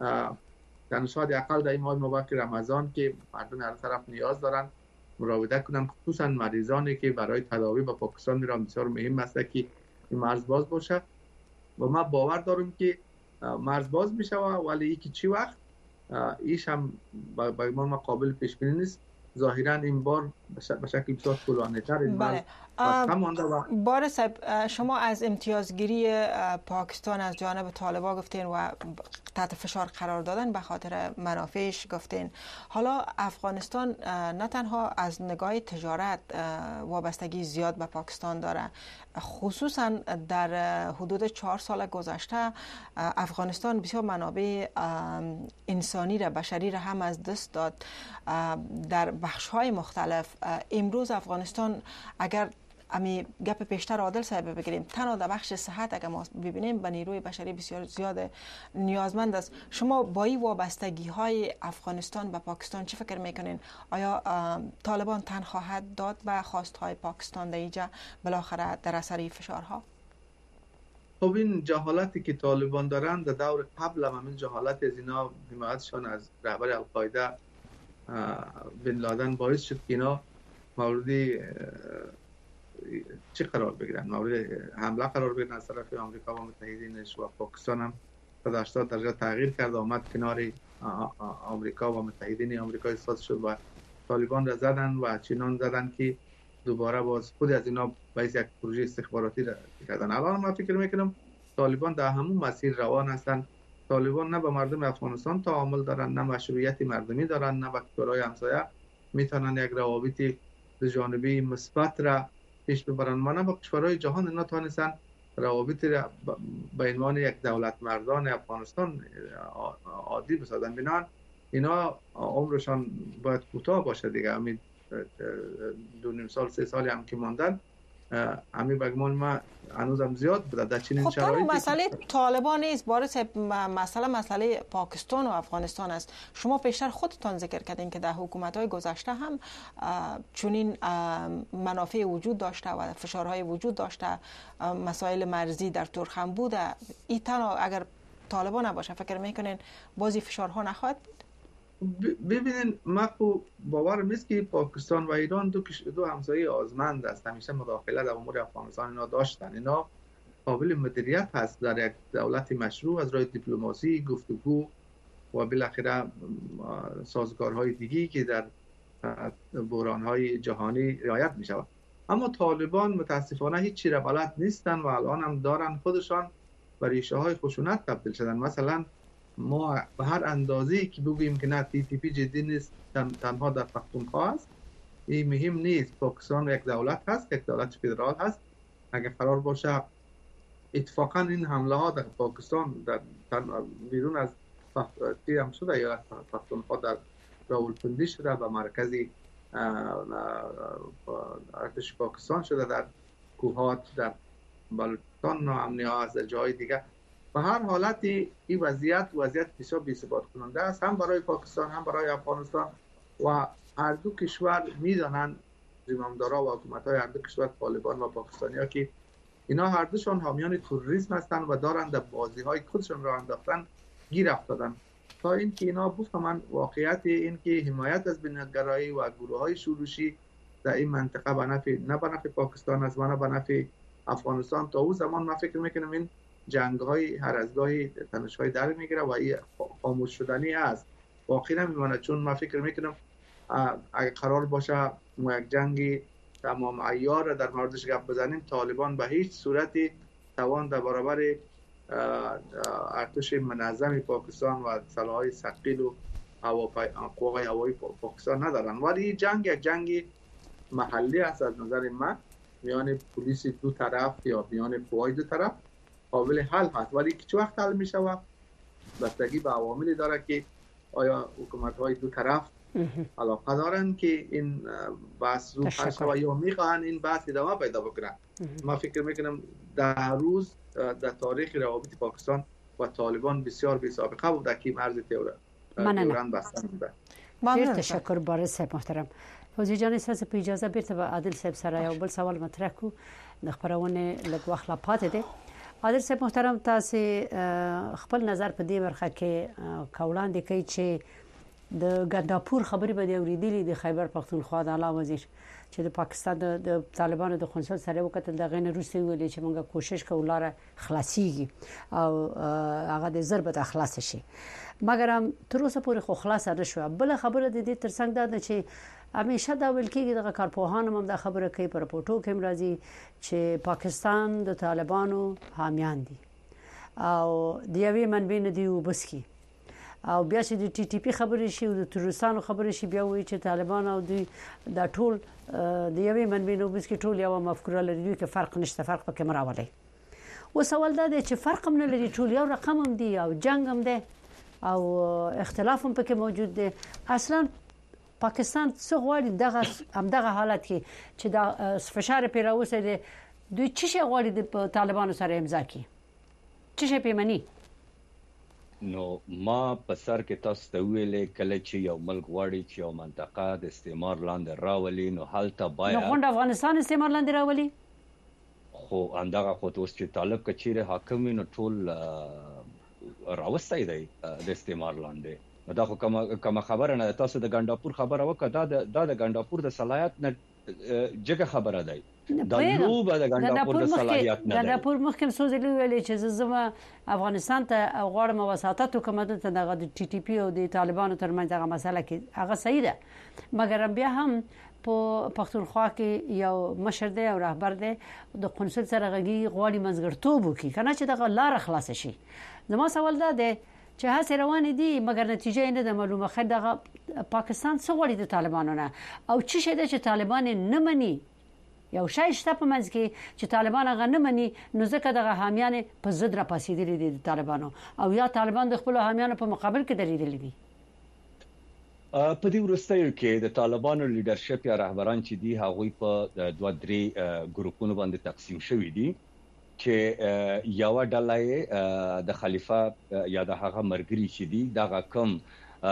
Speaker 5: تنش ها اقل در این ماه مبارک رمضان که مردم هر طرف نیاز دارن مراوده کنن، خصوصا مریضانی که برای تداوی به پاکستان میرن، بسیار مهم است که این مرز باز باشه و ما باور دارم که مرز باز میشه، ولی اینکه چی وقت ایش هم به ما قابل پیش بینی نیست. ظاهرا این بار به شکل بسیار طولانی‌تر این
Speaker 2: بله.
Speaker 5: و...
Speaker 2: بار صاحب، شما از امتیازگیری پاکستان از جانب طالبان گفتین و تحت فشار قرار دادن به خاطر منافعش گفتین. حالا افغانستان نه تنها از نگاه تجارت وابستگی زیاد به پاکستان داره، خصوصا در حدود چهار سال گذشته افغانستان بسیار منابع انسانی را، بشری را هم از دست داد در بخش‌های مختلف. امروز افغانستان اگر امی گپ پیشتر عادل صاحب بگیریم، تنها در بخش صحت اگر ما ببینیم به نیروی بشری بسیار زیاد نیازمند است. شما با این وابستگی های افغانستان به پاکستان چه فکر میکنین؟ آیا طالبان تن خواهد داد به خواست های پاکستان در اینجا بالاخره در اثر فشارها؟
Speaker 5: خب این جهالتی که طالبان دارند در دور قبل هم این جهالت از اینا، حمایتشان از رهبر القاعده بن لادن باعث شد که اینا موردی چی قرار بگیرن، مورد حمله قرار بگیرن از طرف آمریکا و متحدینش. و پاکستان هم به هشتاد درجه تغییر کرد، آمد کنار آمریکا و متحدین آمریکا ایستاد شد و طالبان را زدن و چنان زدن که دوباره باز خود از اینا باعث یک پروژه استخباراتی را کردن. الان من فکر میکنم طالبان در همون مسیر روان هستن. طالبان نه به مردم افغانستان تعامل دارن، نه مشروعیت مردمی دارن، نه با کشورهای همسایه میتونن یک روابط دو جانبه مثبت را پیش ببرن. ما نه با کشورهای جهان اینا توانستن روابط را به عنوان یک دولت مردان افغانستان عادی بسازن. بنان اینا عمرشان باید کوتاه باشه دیگه. همین دو نیم سال سه سالی هم که ماندن، همین بگمان ما هنوزم زیاد بوده در چنین شرایطی.
Speaker 2: خب مسئله طالبان نیست، بارس مسئله مسئله پاکستان و افغانستان است. شما پیشتر خودتان ذکر کردین که در حکومت‌های گذشته هم چنین منافع وجود داشته و فشارهای وجود داشته، مسائل مرزی در تورخم بوده. این تنها اگر طالبان نباشه فکر میکنین بازی فشارها نخواهد بود؟
Speaker 5: ببینین ما باورم نیست که پاکستان و ایران دو دو همسایه آزمند است. همیشه مداخله در امور افغانستان اینا داشتن. اینا قابل مدیریت هست در یک دولت مشروع از راه دیپلماسی، گفتگو و بالاخره سازگارهای دیگی که در بحرانهای جهانی رعایت می شود. اما طالبان متاسفانه هیچ چیز را بلد نیستن و الان هم دارن خودشان به ریشه های خشونت تبدیل شدن. مثلا ما به هر اندازه‌ای که بگوییم که نه تی تی پی جدی نیست، تن، تنها در پختونخوا است، این مهم نیست. پاکستان یک دولت هست، یک دولت فدرال هست. اگر قرار باشه اتفاقا این حمله ها در پاکستان در بیرون از تی هم شده یا پختونخوا در راولپندی شده به مرکز ارتش پاکستان شده، در کوهات در بلوچستان ناامنی ها از جای دیگه. به هر حالت این وضعیت وضعیت بسیار بی‌ثبات کننده است، هم برای پاکستان هم برای افغانستان، و هر دو کشور میدانند، زمامدارا و حکومت های هر دو کشور، طالبان و پاکستانی ها، که اینا هر دوشان حامیان تروریسم هستند و دارند در بازی های خودشان را انداختن گیر افتادن. تا اینکه اینا بفهمن واقعیت این که حمایت از بنیادگرایی و گروه های شورشی در این منطقه به نفع نه به نفع پاکستان است و نه به نفع افغانستان، تا اون زمان من فکر میکنم این جنگ های هر از گاهی تنش های در میگیره و این خاموش شدنی است، باقی نمیمونه. چون من فکر میکنم اگر قرار باشه ما یک جنگی تمام عیار در موردش گپ بزنیم، طالبان به هیچ صورتی توان در برابر ارتش منظم پاکستان و سلاح‌های ثقیل و قوای هوایی پاکستان ندارن. ولی این جنگ یک جنگ محلی است از نظر من، میان پلیس دو طرف یا میان قوای دو طرف قابل حل هست، ولی چه وقت حل میشه و بستگی به عواملی داره که آیا حکومت‌های دو طرف علاقه دارن که این بحث رو حل شود یا میخواهن این بحث ادامه پیدا بکنن. من فکر میکنم در روز در تاریخ روابط پاکستان و طالبان بسیار بی سابقه بوده که مرز تهران بسته بوده.
Speaker 1: ډیر تشکر بارز صاحب محترم. فوزي جان اساس په اجازه بیرته به عادل صاحب سره یو بل سوال مطرح کو د خبرونه لږ وخت لا پاتې دی. عادل صاحب محترم، تاسو خپل نظر په دې برخه کې کولاند کوي چې د ګنداپور خبرې به د اوریدلې د خیبر پختونخوا د اعلی وزیر چې د پاکستان د طالبانو د قونسل سره وکتل د غین روسي ویلي چې موږ کوشش کوو لاره خلاصيږي او هغه د ضربت اخلاص شي، مګر هم تر اوسه پورې خو خلاص نه شو. بل خبره د دې ترڅنګ ده چې همیشه دا ویل کېږي د کارپوهانو هم دا خبره کوي پر پورټو کې مرضی چې پاکستان د طالبانو حامیان دي او د یوې منبع نه دی وبسکی، او بیا چې د ټي ټي پی خبرې شي او د تروریستانو خبرې شي بیا وایي چې طالبان او د د ټول د یوې منبع نه وبسکی ټول یو مفکوره لري چې فرق نشته، فرق پکې مراولي. و سوال دا دی چې فرق هم نه لري، ټول یو رقم هم دی او جنگ هم دی او اختلاف هم پکې موجود دی. اصلا پاکستان څه غواړي دغه همدغه حالت کې چې د فشار پیراوسه دی، دوی څه شي غواړي د طالبانو سره امضا کړي، څه شي پیمني؟
Speaker 4: نو ما په سر کې تاسو ته ویلې کله چې یو ملک غواړي چې یو منطقه د استعمار لاندې راولي نو هلته باید
Speaker 1: نو غونډه افغانستان استعمار لاندې راولي،
Speaker 4: خو اندغه خو اوس چې طالب کچېره حاکم نو ټول راوستای دی د استعمار لاندې. دا خو کوم کوم خبره نه، تاسو د ګنداپور خبره وکړه، دا د د ګنداپور د صلاحیت نه جګه خبره ده. دا نو به د ګنداپور د صلاحیت نه ده. ګنداپور
Speaker 1: مخکې سوزلي ویلي چې زما افغانستان ته غواړم وساتت کوم د دغه د ټي ټي پی او د طالبانو ترمنځ دغه مسله کې هغه صحیح ده، مګر بیا هم په پښتونخوا کې یو مشر دی او رهبر دی د قونسل سره غږی غواړي منځګړتوب وکړي کنه چې دغه لار خلاص شي. زما سوال دا دی چې هڅه روانې دي مګر نتیجه نه ده معلومه. خیر دغه پاکستان څه غواړي د طالبانو نه او څه شي ده چې طالبان نه مني؟ یو شای شته په منځ کې چې طالبان هغه نه مني، نو ځکه دغه حامیان په ضد را پاسېدلي دي د طالبانو، او یا طالبان د خپل حامیانو په مقابل کې درېدلي دي.
Speaker 4: په دې وروستیو کې د طالبانو لیډرشپ یا رهبران چې دي هغوی په دوه درې ګروپونو باندې تقسیم شوي دي چې یو ډله د خلیفہ یا د هغه مرګري چې دي دغه کم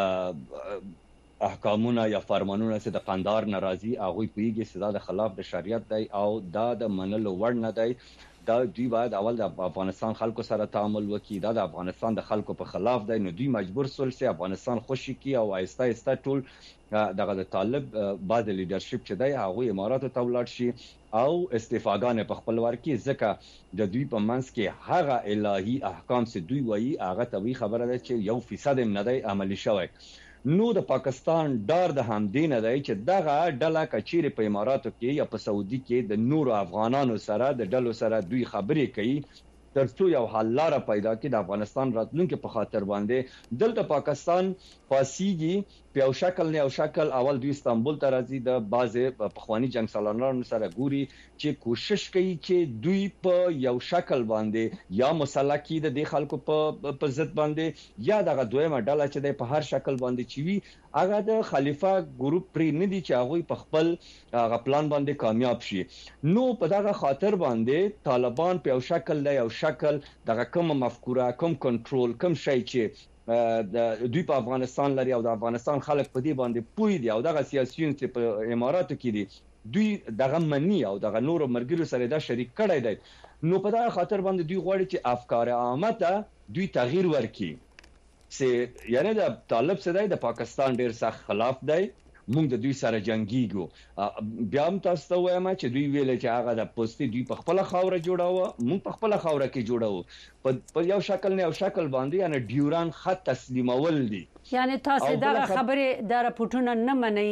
Speaker 4: احکامونه یا فرمانونه چې د قندار ناراضي هغه پیږي چې دا د خلاف د شریعت دی او دا د منلو وړ نه دی. دا دوی باید اول د افغانستان خلکو سره تعامل وکړي، دا د افغانستان د خلکو په خلاف دی، نو دوی مجبور سول چې افغانستان خوشي کی او آیسته آیسته ټول دغه د طالب بعد لیډرشپ چې دی هغه اماراتو ته ولاړ شي او استفاګانې په خپل ورکی، ځکه د دوی په منځ کې هغه الهي احکام چې دوی وایي هغه ته خبره ده چې یو فیصد هم نه دی عملی شوی. نو د پاکستان ډار د همدین دی چې دغه ډله کچيري په اماراتو کې یا په سعودي کې د نورو افغانانو سره د ډلو سره دوی خبرې کوي ترڅو یو حل لاره پیدا کړي د افغانستان راتلونکي په خاطر باندې دلته پاکستان پاسيږي په یو شکل نه یو شکل اول دوی استانبول ته راځي د بازه پخوانی جنگ سالارانو سره ګوري چې کوشش کوي چې دوی په یو شکل باندې یا مسلکی د خلکو په په ضد باندې یا دغه دویمه ډله چې د په هر شکل باندې چوي هغه د خلیفہ ګروپ پرې نه دي چې هغه په خپل هغه پلان باندې کامیاب شي نو په دغه خاطر باندې طالبان په یو شکل له یو شکل دغه کوم مفکوره کوم کنټرول کوم شي چې د دوی په افغانستان لري او د افغانستان خلک په دې باندې پوي دي او دغه سیاسيون چې په اماراتو کې دي دوی دغه منی او دغه نور مرګرو سره دا شریک کړی دی نو په دغه خاطر باندې دوی غواړي چې افکار عامه ته دوی تغییر ورکړي سي یعنی د طالب سره د پاکستان ډیر سخت خلاف دی موږ د دوی سره جنگيګو بیا هم تاسو ته وایم چې دوی ویل چې هغه د پوسټي دوی په خپل خوره جوړاوه موږ په خپل خوره کې جوړاو په یو شکل نه یو شکل باندې یعنی ډیوران خط تسلیمول دي
Speaker 1: یعنی تاسو دا خبره د راپورټونو نه منئ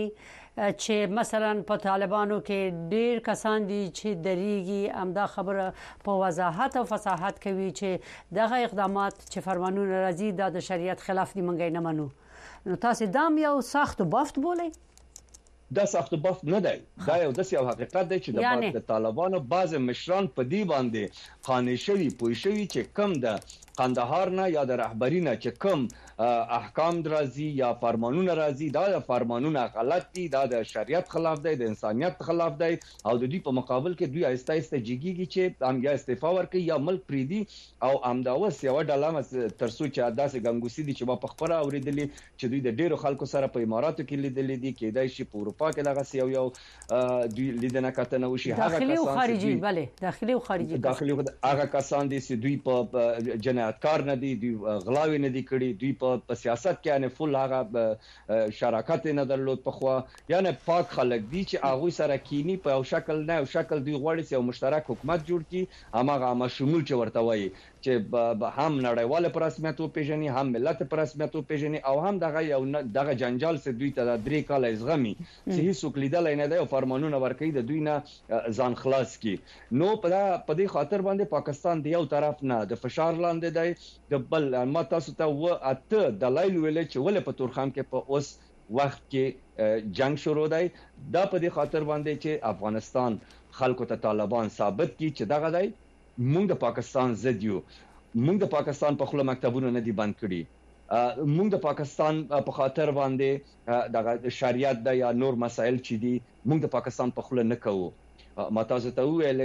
Speaker 1: چې مثلا په طالبانو کې ډیر کسان دي چې دریږي امدا خبره په وضاحت او فصاحت کوي چې دغه اقدامات چې فرمانونه راځي د شریعت خلاف دي منګي نه منو نو تاسو دام یو سخت بافت بولئ
Speaker 4: دا سخت بافت نه دی دا یو د یو حقیقت دی چې د یعنی... د طالبانو بعض مشران په دی باندې خانه شوی پوي شوی چې کم د قندهار نه یا د رهبری نه چې کم احکام درازي یا فرمانونه راځي دا د فرمانونه غلط دي دا د شریعت خلاف دی د انسانيت خلاف دی او د دوی په مقابل کې دوی آیسته آیسته جګیږي چې هم یا استعفا ورکړي یا ملک پریدي او امداوس یو ډلمه ترسو چې داسې ګنګوسی دي چې ما په خبره اوریدلې چې دوی د ډیرو خلکو سره په اماراتو کې لیدلې دي کېدای شي په اروپا کې دغه یو یو دوی لیدنه کتنه وشي
Speaker 1: هغه داخلي او خارجي بله داخلي او خارجي
Speaker 4: داخلي هغه کسان دي چې دوی په جنایتکار نه دي دوی غلاوي نه دي کړي دوی په سیاست کې نه فل هغه شراکت نه درلود په خو یعنی پاک خلک دي چې هغه سره کینی په یو شکل نه یو شکل دوی غواړي چې مشترک حکومت جوړ کړي هغه هم شمول چې ورته وایي چې هم نړیواله پر رسمیت او پیژني هم ملت پر رسمیت او پیژني او هم دغه یو دغه جنجال سره دوی ته درې کال ازغمي چې هیڅ وکلیدل نه دی او فرمانونه ورکړي د دوی نه ځان خلاص کی نو په په دې خاطر باندې پاکستان دی یو طرف نه د فشار لاندې دی د بل ما تاسو ته و اته دلایل ویل چې ولې په تورخم کې په اوس وخت کې جنگ شروع دی دا په دې خاطر باندې چې افغانستان خلکو ته طالبان ثابت کی چې دغه دی موږ د پاکستان ضد یو موږ د پاکستان په خپل مکتبونو نه دي بند کړي موږ د پاکستان په خاطر باندې دغه شریعت د یا نور مسائل چې دي موږ د پاکستان په خپل نه کوو ما تاسو ته ویل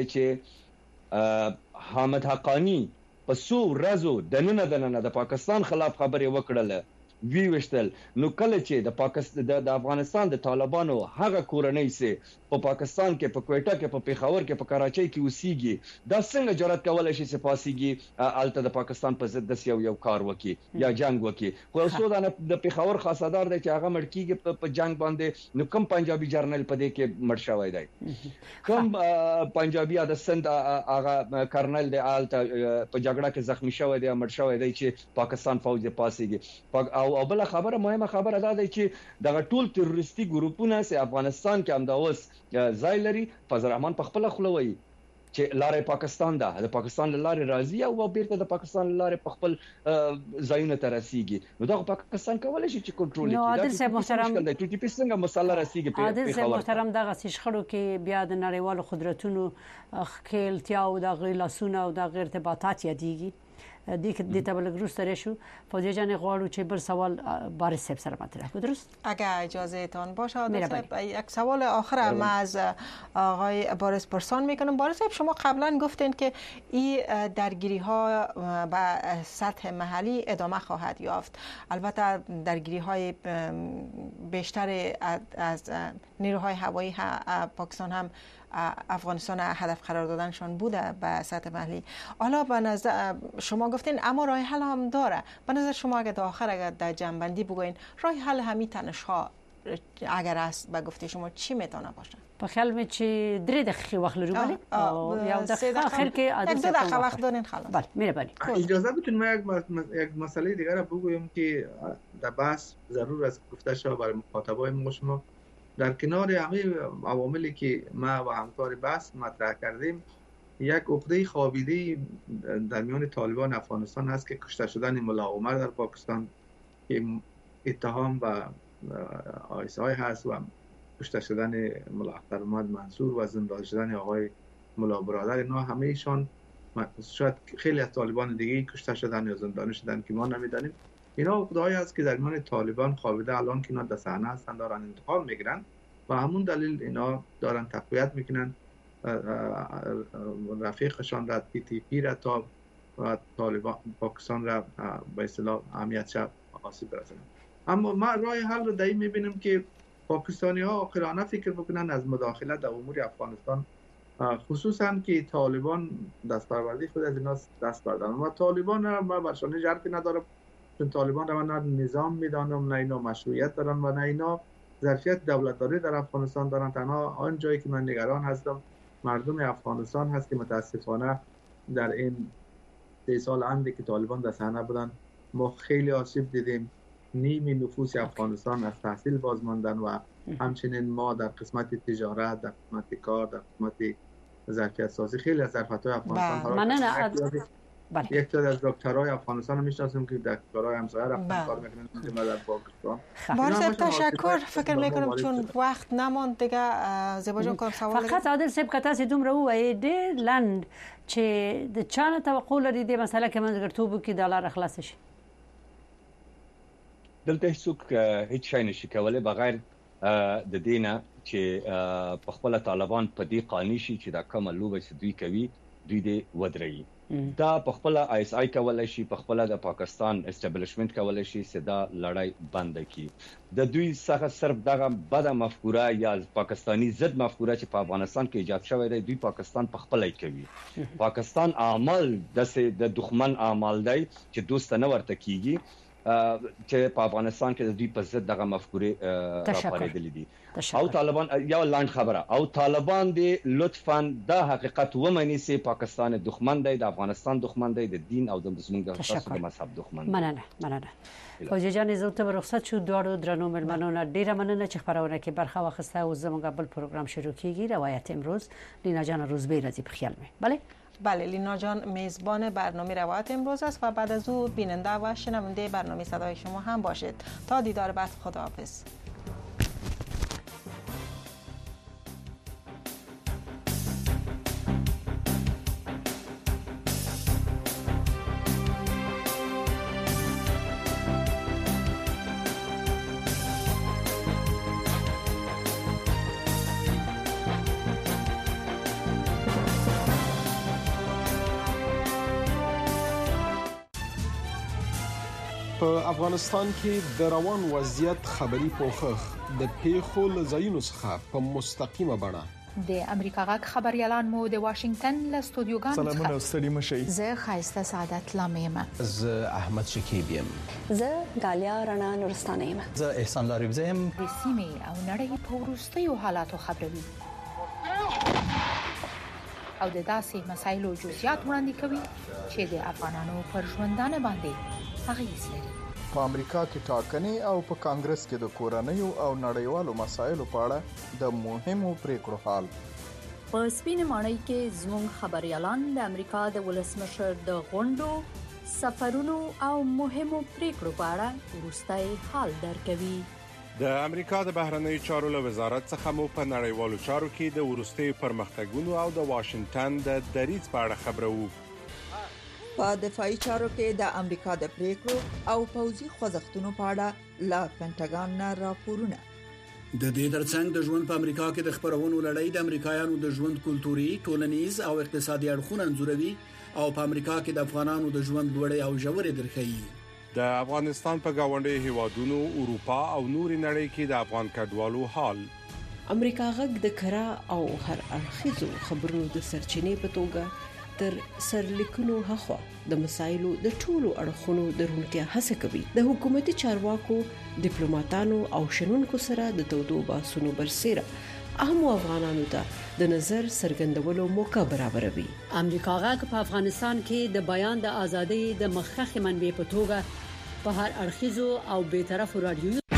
Speaker 4: چې حامد حقانی په سو ورځو د نن د نن د پاکستان خلاف خبرې وکړله وی وشتل نو کله چې د پاکستان د افغانستان د طالبانو هغه کورنۍ سي په پاکستان کې په کوټه کې په پیښور کې په کراچۍ کې اوسېږي دا څنګه جرأت کولای شي چې پاسيږي الته د پاکستان په ضد د یو یو کار وکي یا جنگ وکي خو سودان د پیښور خاصدار دی چې هغه مړکیږي په جنگ باندې نو کوم پنجابي جرنل په دې کې مړ شوی دی کوم پنجابي د سند هغه کرنل دی الته په جګړه کې زخمی شوی دی مړ شوی دی چې پاکستان فوج پاسيږي او او بل خبره مهمه خبره ده چې دغه ټول تروریستي ګروپونه سي افغانستان کې امداوس ځای لري فضل الرحمن په خپل خلوي چې لارې پاکستان ده د پاکستان لارې راځي او بیرته د پاکستان لارې په خپل ځایونه ته رسیږي نو دا پاکستان کولای شي چې کنټرول
Speaker 1: کړي نو عادل صاحب محترم
Speaker 4: د ټي ټي پی څنګه مسله رسیږي
Speaker 1: په عادل صاحب محترم دغه شخړو کې بیا د نړیوالو قدرتونو خېلتیا او د غیر لاسونه او د غیر ارتباطات یادېږي د دې ته بلګروس سره شو فوزیه جان غواړو چې بر سوال بارس صاحب سره مطرح کړو درست
Speaker 2: اگه اجازه تان باشه صاحب یک سوال آخر هم از آقای بارس پرسان میکنم بارس صاحب شما قبلا گفتین که این درگیری ها به سطح محلی ادامه خواهد یافت البته درگیری های بیشتر از نیروهای هوایی پاکستان هم افغانستان هدف قرار دادنشان بوده به سطح محلی حالا به نظر شما گفتین اما راه حل هم داره به نظر شما اگه تا آخر اگر در جنبندی بگوین راه حل همین تنش‌ها اگر است به گفته شما چی میتونه باشه
Speaker 1: په خیال می چې درې دقیقې وخت لرو بله یا د اخر کې
Speaker 2: عادل صاحب دقیقه وقت دارین خلاص
Speaker 1: بله مهربانی
Speaker 5: اجازه بدین ما یک یک مسئله دیگه را بگویم که در بحث ضرور است گفته شود برای مخاطبای ما شما در کنار همه عواملی که ما و همکار بحث مطرح کردیم یک عقده خوابیده در میان طالبان افغانستان هست که کشته شدن ملا عمر در پاکستان که اتهام و آیس آی هست و کشته شدن ملا اختر محمد منصور و زندانی شدن آقای ملا برادر، اینا همه ایشان شاید خیلی از طالبان دیگه کشته شدن یا زندانی شدن که ما نمیدانیم. اینا عقده‌ای هست که در میان طالبان خوابیده، الان که اینا در صحنه هستن دارن انتقام میگیرن و همون دلیل اینا دارن تقویت میکنن رفیقشان را تی تی پی را تا طالبان پاکستان را به اصطلاح اهمیت آسیب برسونن. اما ما راه حل رو دایی میبینیم که پاکستانی ها آخرانه فکر بکنن از مداخلت در امور افغانستان، خصوصا که طالبان دستاوردی خود از اینا دست بردن و طالبان را ما برشانه جرفی ندارم، چون طالبان را من نه نظام میدانم، نه اینا مشروعیت دارن و نه اینا ظرفیت دولتداری در افغانستان دارن. تنها آن جایی که من نگران هستم مردم افغانستان هست که متاسفانه در این سه سال اندی که طالبان در صحنه بودن ما خیلی آسیب دیدیم. نیم نفوس افغانستان از تحصیل باز ماندن و همچنین ما در قسمت تجارت، در قسمت کار، در قسمت ظرفیت سازی خیلی از ظرفیت‌های افغانستان
Speaker 1: بله. بله.
Speaker 5: یک تعداد از دکترای افغانستان رو میشناسیم که در کارهای همسایه رفتن کار میکنن در پاکستان.
Speaker 2: بارز تشکر. فکر میکنم چون وقت نماند دیگه زیبا جان کوم سوال
Speaker 1: فقط عادل صاحب کته سي دومره وای ډېر لند چې د چانه توقع لري د مسله کې منځګړتوب کې د لار خلاص شي.
Speaker 4: دلته هیڅوک هیڅ شي نشي کولای بغیر د دینه چې په خپل طالبان په دې قانوني شي چې دا کومه لوبه چې دوی کوي دوی دې ودرېږي. دا په خپل آی اس آی کولای شي، په خپل د پاکستان اسټابلیشمنت کولای شي چې دا لړۍ بند کړي. د دوی څخه صرف دغه بد مفکوره یا پاکستانی ضد مفکوره چې په افغانستان کې ایجاد شوې ده دوی پاکستان په خپل کوي. پاکستان عمل د د دښمن عمل دی چې دوست نه ورته کیږي چې په افغانستان کې د دوی په ضد دغه مفکوره راپارېدلې دي. او طالبان یو لاند خبره او طالبان دې لطفاً دا حقیقت ومني چې پاکستان دښمن دی، د افغانستان دښمن دی، د دین او د زموږ د تاسو د مذهب دښمن دی.
Speaker 1: مننه مننه. فوزیه جان زه ته رخصت شو دواړو درنو ملمنو ډیره مننه چې خبرونه کې برخه واخسته او زموږ بل پروګرام شروع کیږي. روایت امروز لینا جان روزبه رضی په خیال می. بله
Speaker 2: بله لینا جان میزبان برنامه روایت امروز است و بعد از او بیننده و شنونده برنامه صدای شما هم باشید. تا دیدار بعد، خداحافظ.
Speaker 7: په افغانستان کې د روان وضعیت خبري پوښښ د پیښو له ځایونو څخه په مستقیمه بڼه
Speaker 8: د امریکا غږ خبريالان مو د واشنگټن له استودیوګانو
Speaker 9: سلامونه ستړي مشي.
Speaker 8: زه خایسته سعادت لامیم.
Speaker 10: زه احمد شکیب یم.
Speaker 11: زه غالیا رڼا نورستانه یم.
Speaker 10: زه احسان لاریب زم.
Speaker 8: د سیمې او نړۍ په وروستیو حالاتو خبروي او د داسې مسایلو جزئیات وړاندې کوي چې د افغانانو پر ژوندانه باندې اغیز لري.
Speaker 9: په امریکا کې ټاکنې او په کانګرس کې د کورنیو او نړیوالو مسایلو په اړه د مهمو پریکړو حال.
Speaker 12: په سپینه ماڼۍ کې زموږ خبريالان د امریکا د ولسمشر د غونډو، سفرونو او مهمو پریکړو په اړه وروستي حال درکوي.
Speaker 13: د امریکا د بهرنیو چارو له وزارت څخه مو په نړیوالو چارو کې د وروستي پرمختګونو او د واشنگټن د دریځ په اړه خبرو.
Speaker 14: په دفاعي چارو کې د امریکا د پریکړو او پوځي خوځښتونو په اړه لا پینټاګان نه راپورونه.
Speaker 15: د دې ترڅنګ د ژوند په امریکا کې د خبرونو لړۍ د امریکایانو د ژوند کلتوري، ټولنیز او اقتصادي اړخونه انځوروي او په امریکا کې د افغانانو د ژوند لوړې او ژورې درخې.
Speaker 13: د افغانستان په گاونډي هیوادونو، اروپا او نوري نړۍ کې د افغان کډوالو حال.
Speaker 16: امریکا غږ د کرا او هر اړخیزو خبرونو د سرچینې په توګه تر سرلیکونو هخوا د مسایلو د ټولو اړخونو درونتیا هڅه کوي. د حکومتي چارواکو، ډیپلوماټانو او شنونکو سره د تودو باسونو برسېره اهم افغانانو ته د نظر څرګندولو موقع برابروي.
Speaker 1: امریکا غږ په افغانستان کې د بیان د ازادۍ د مخخخ منبع په توګه په هر اړخیزو او بیطرفو رادیو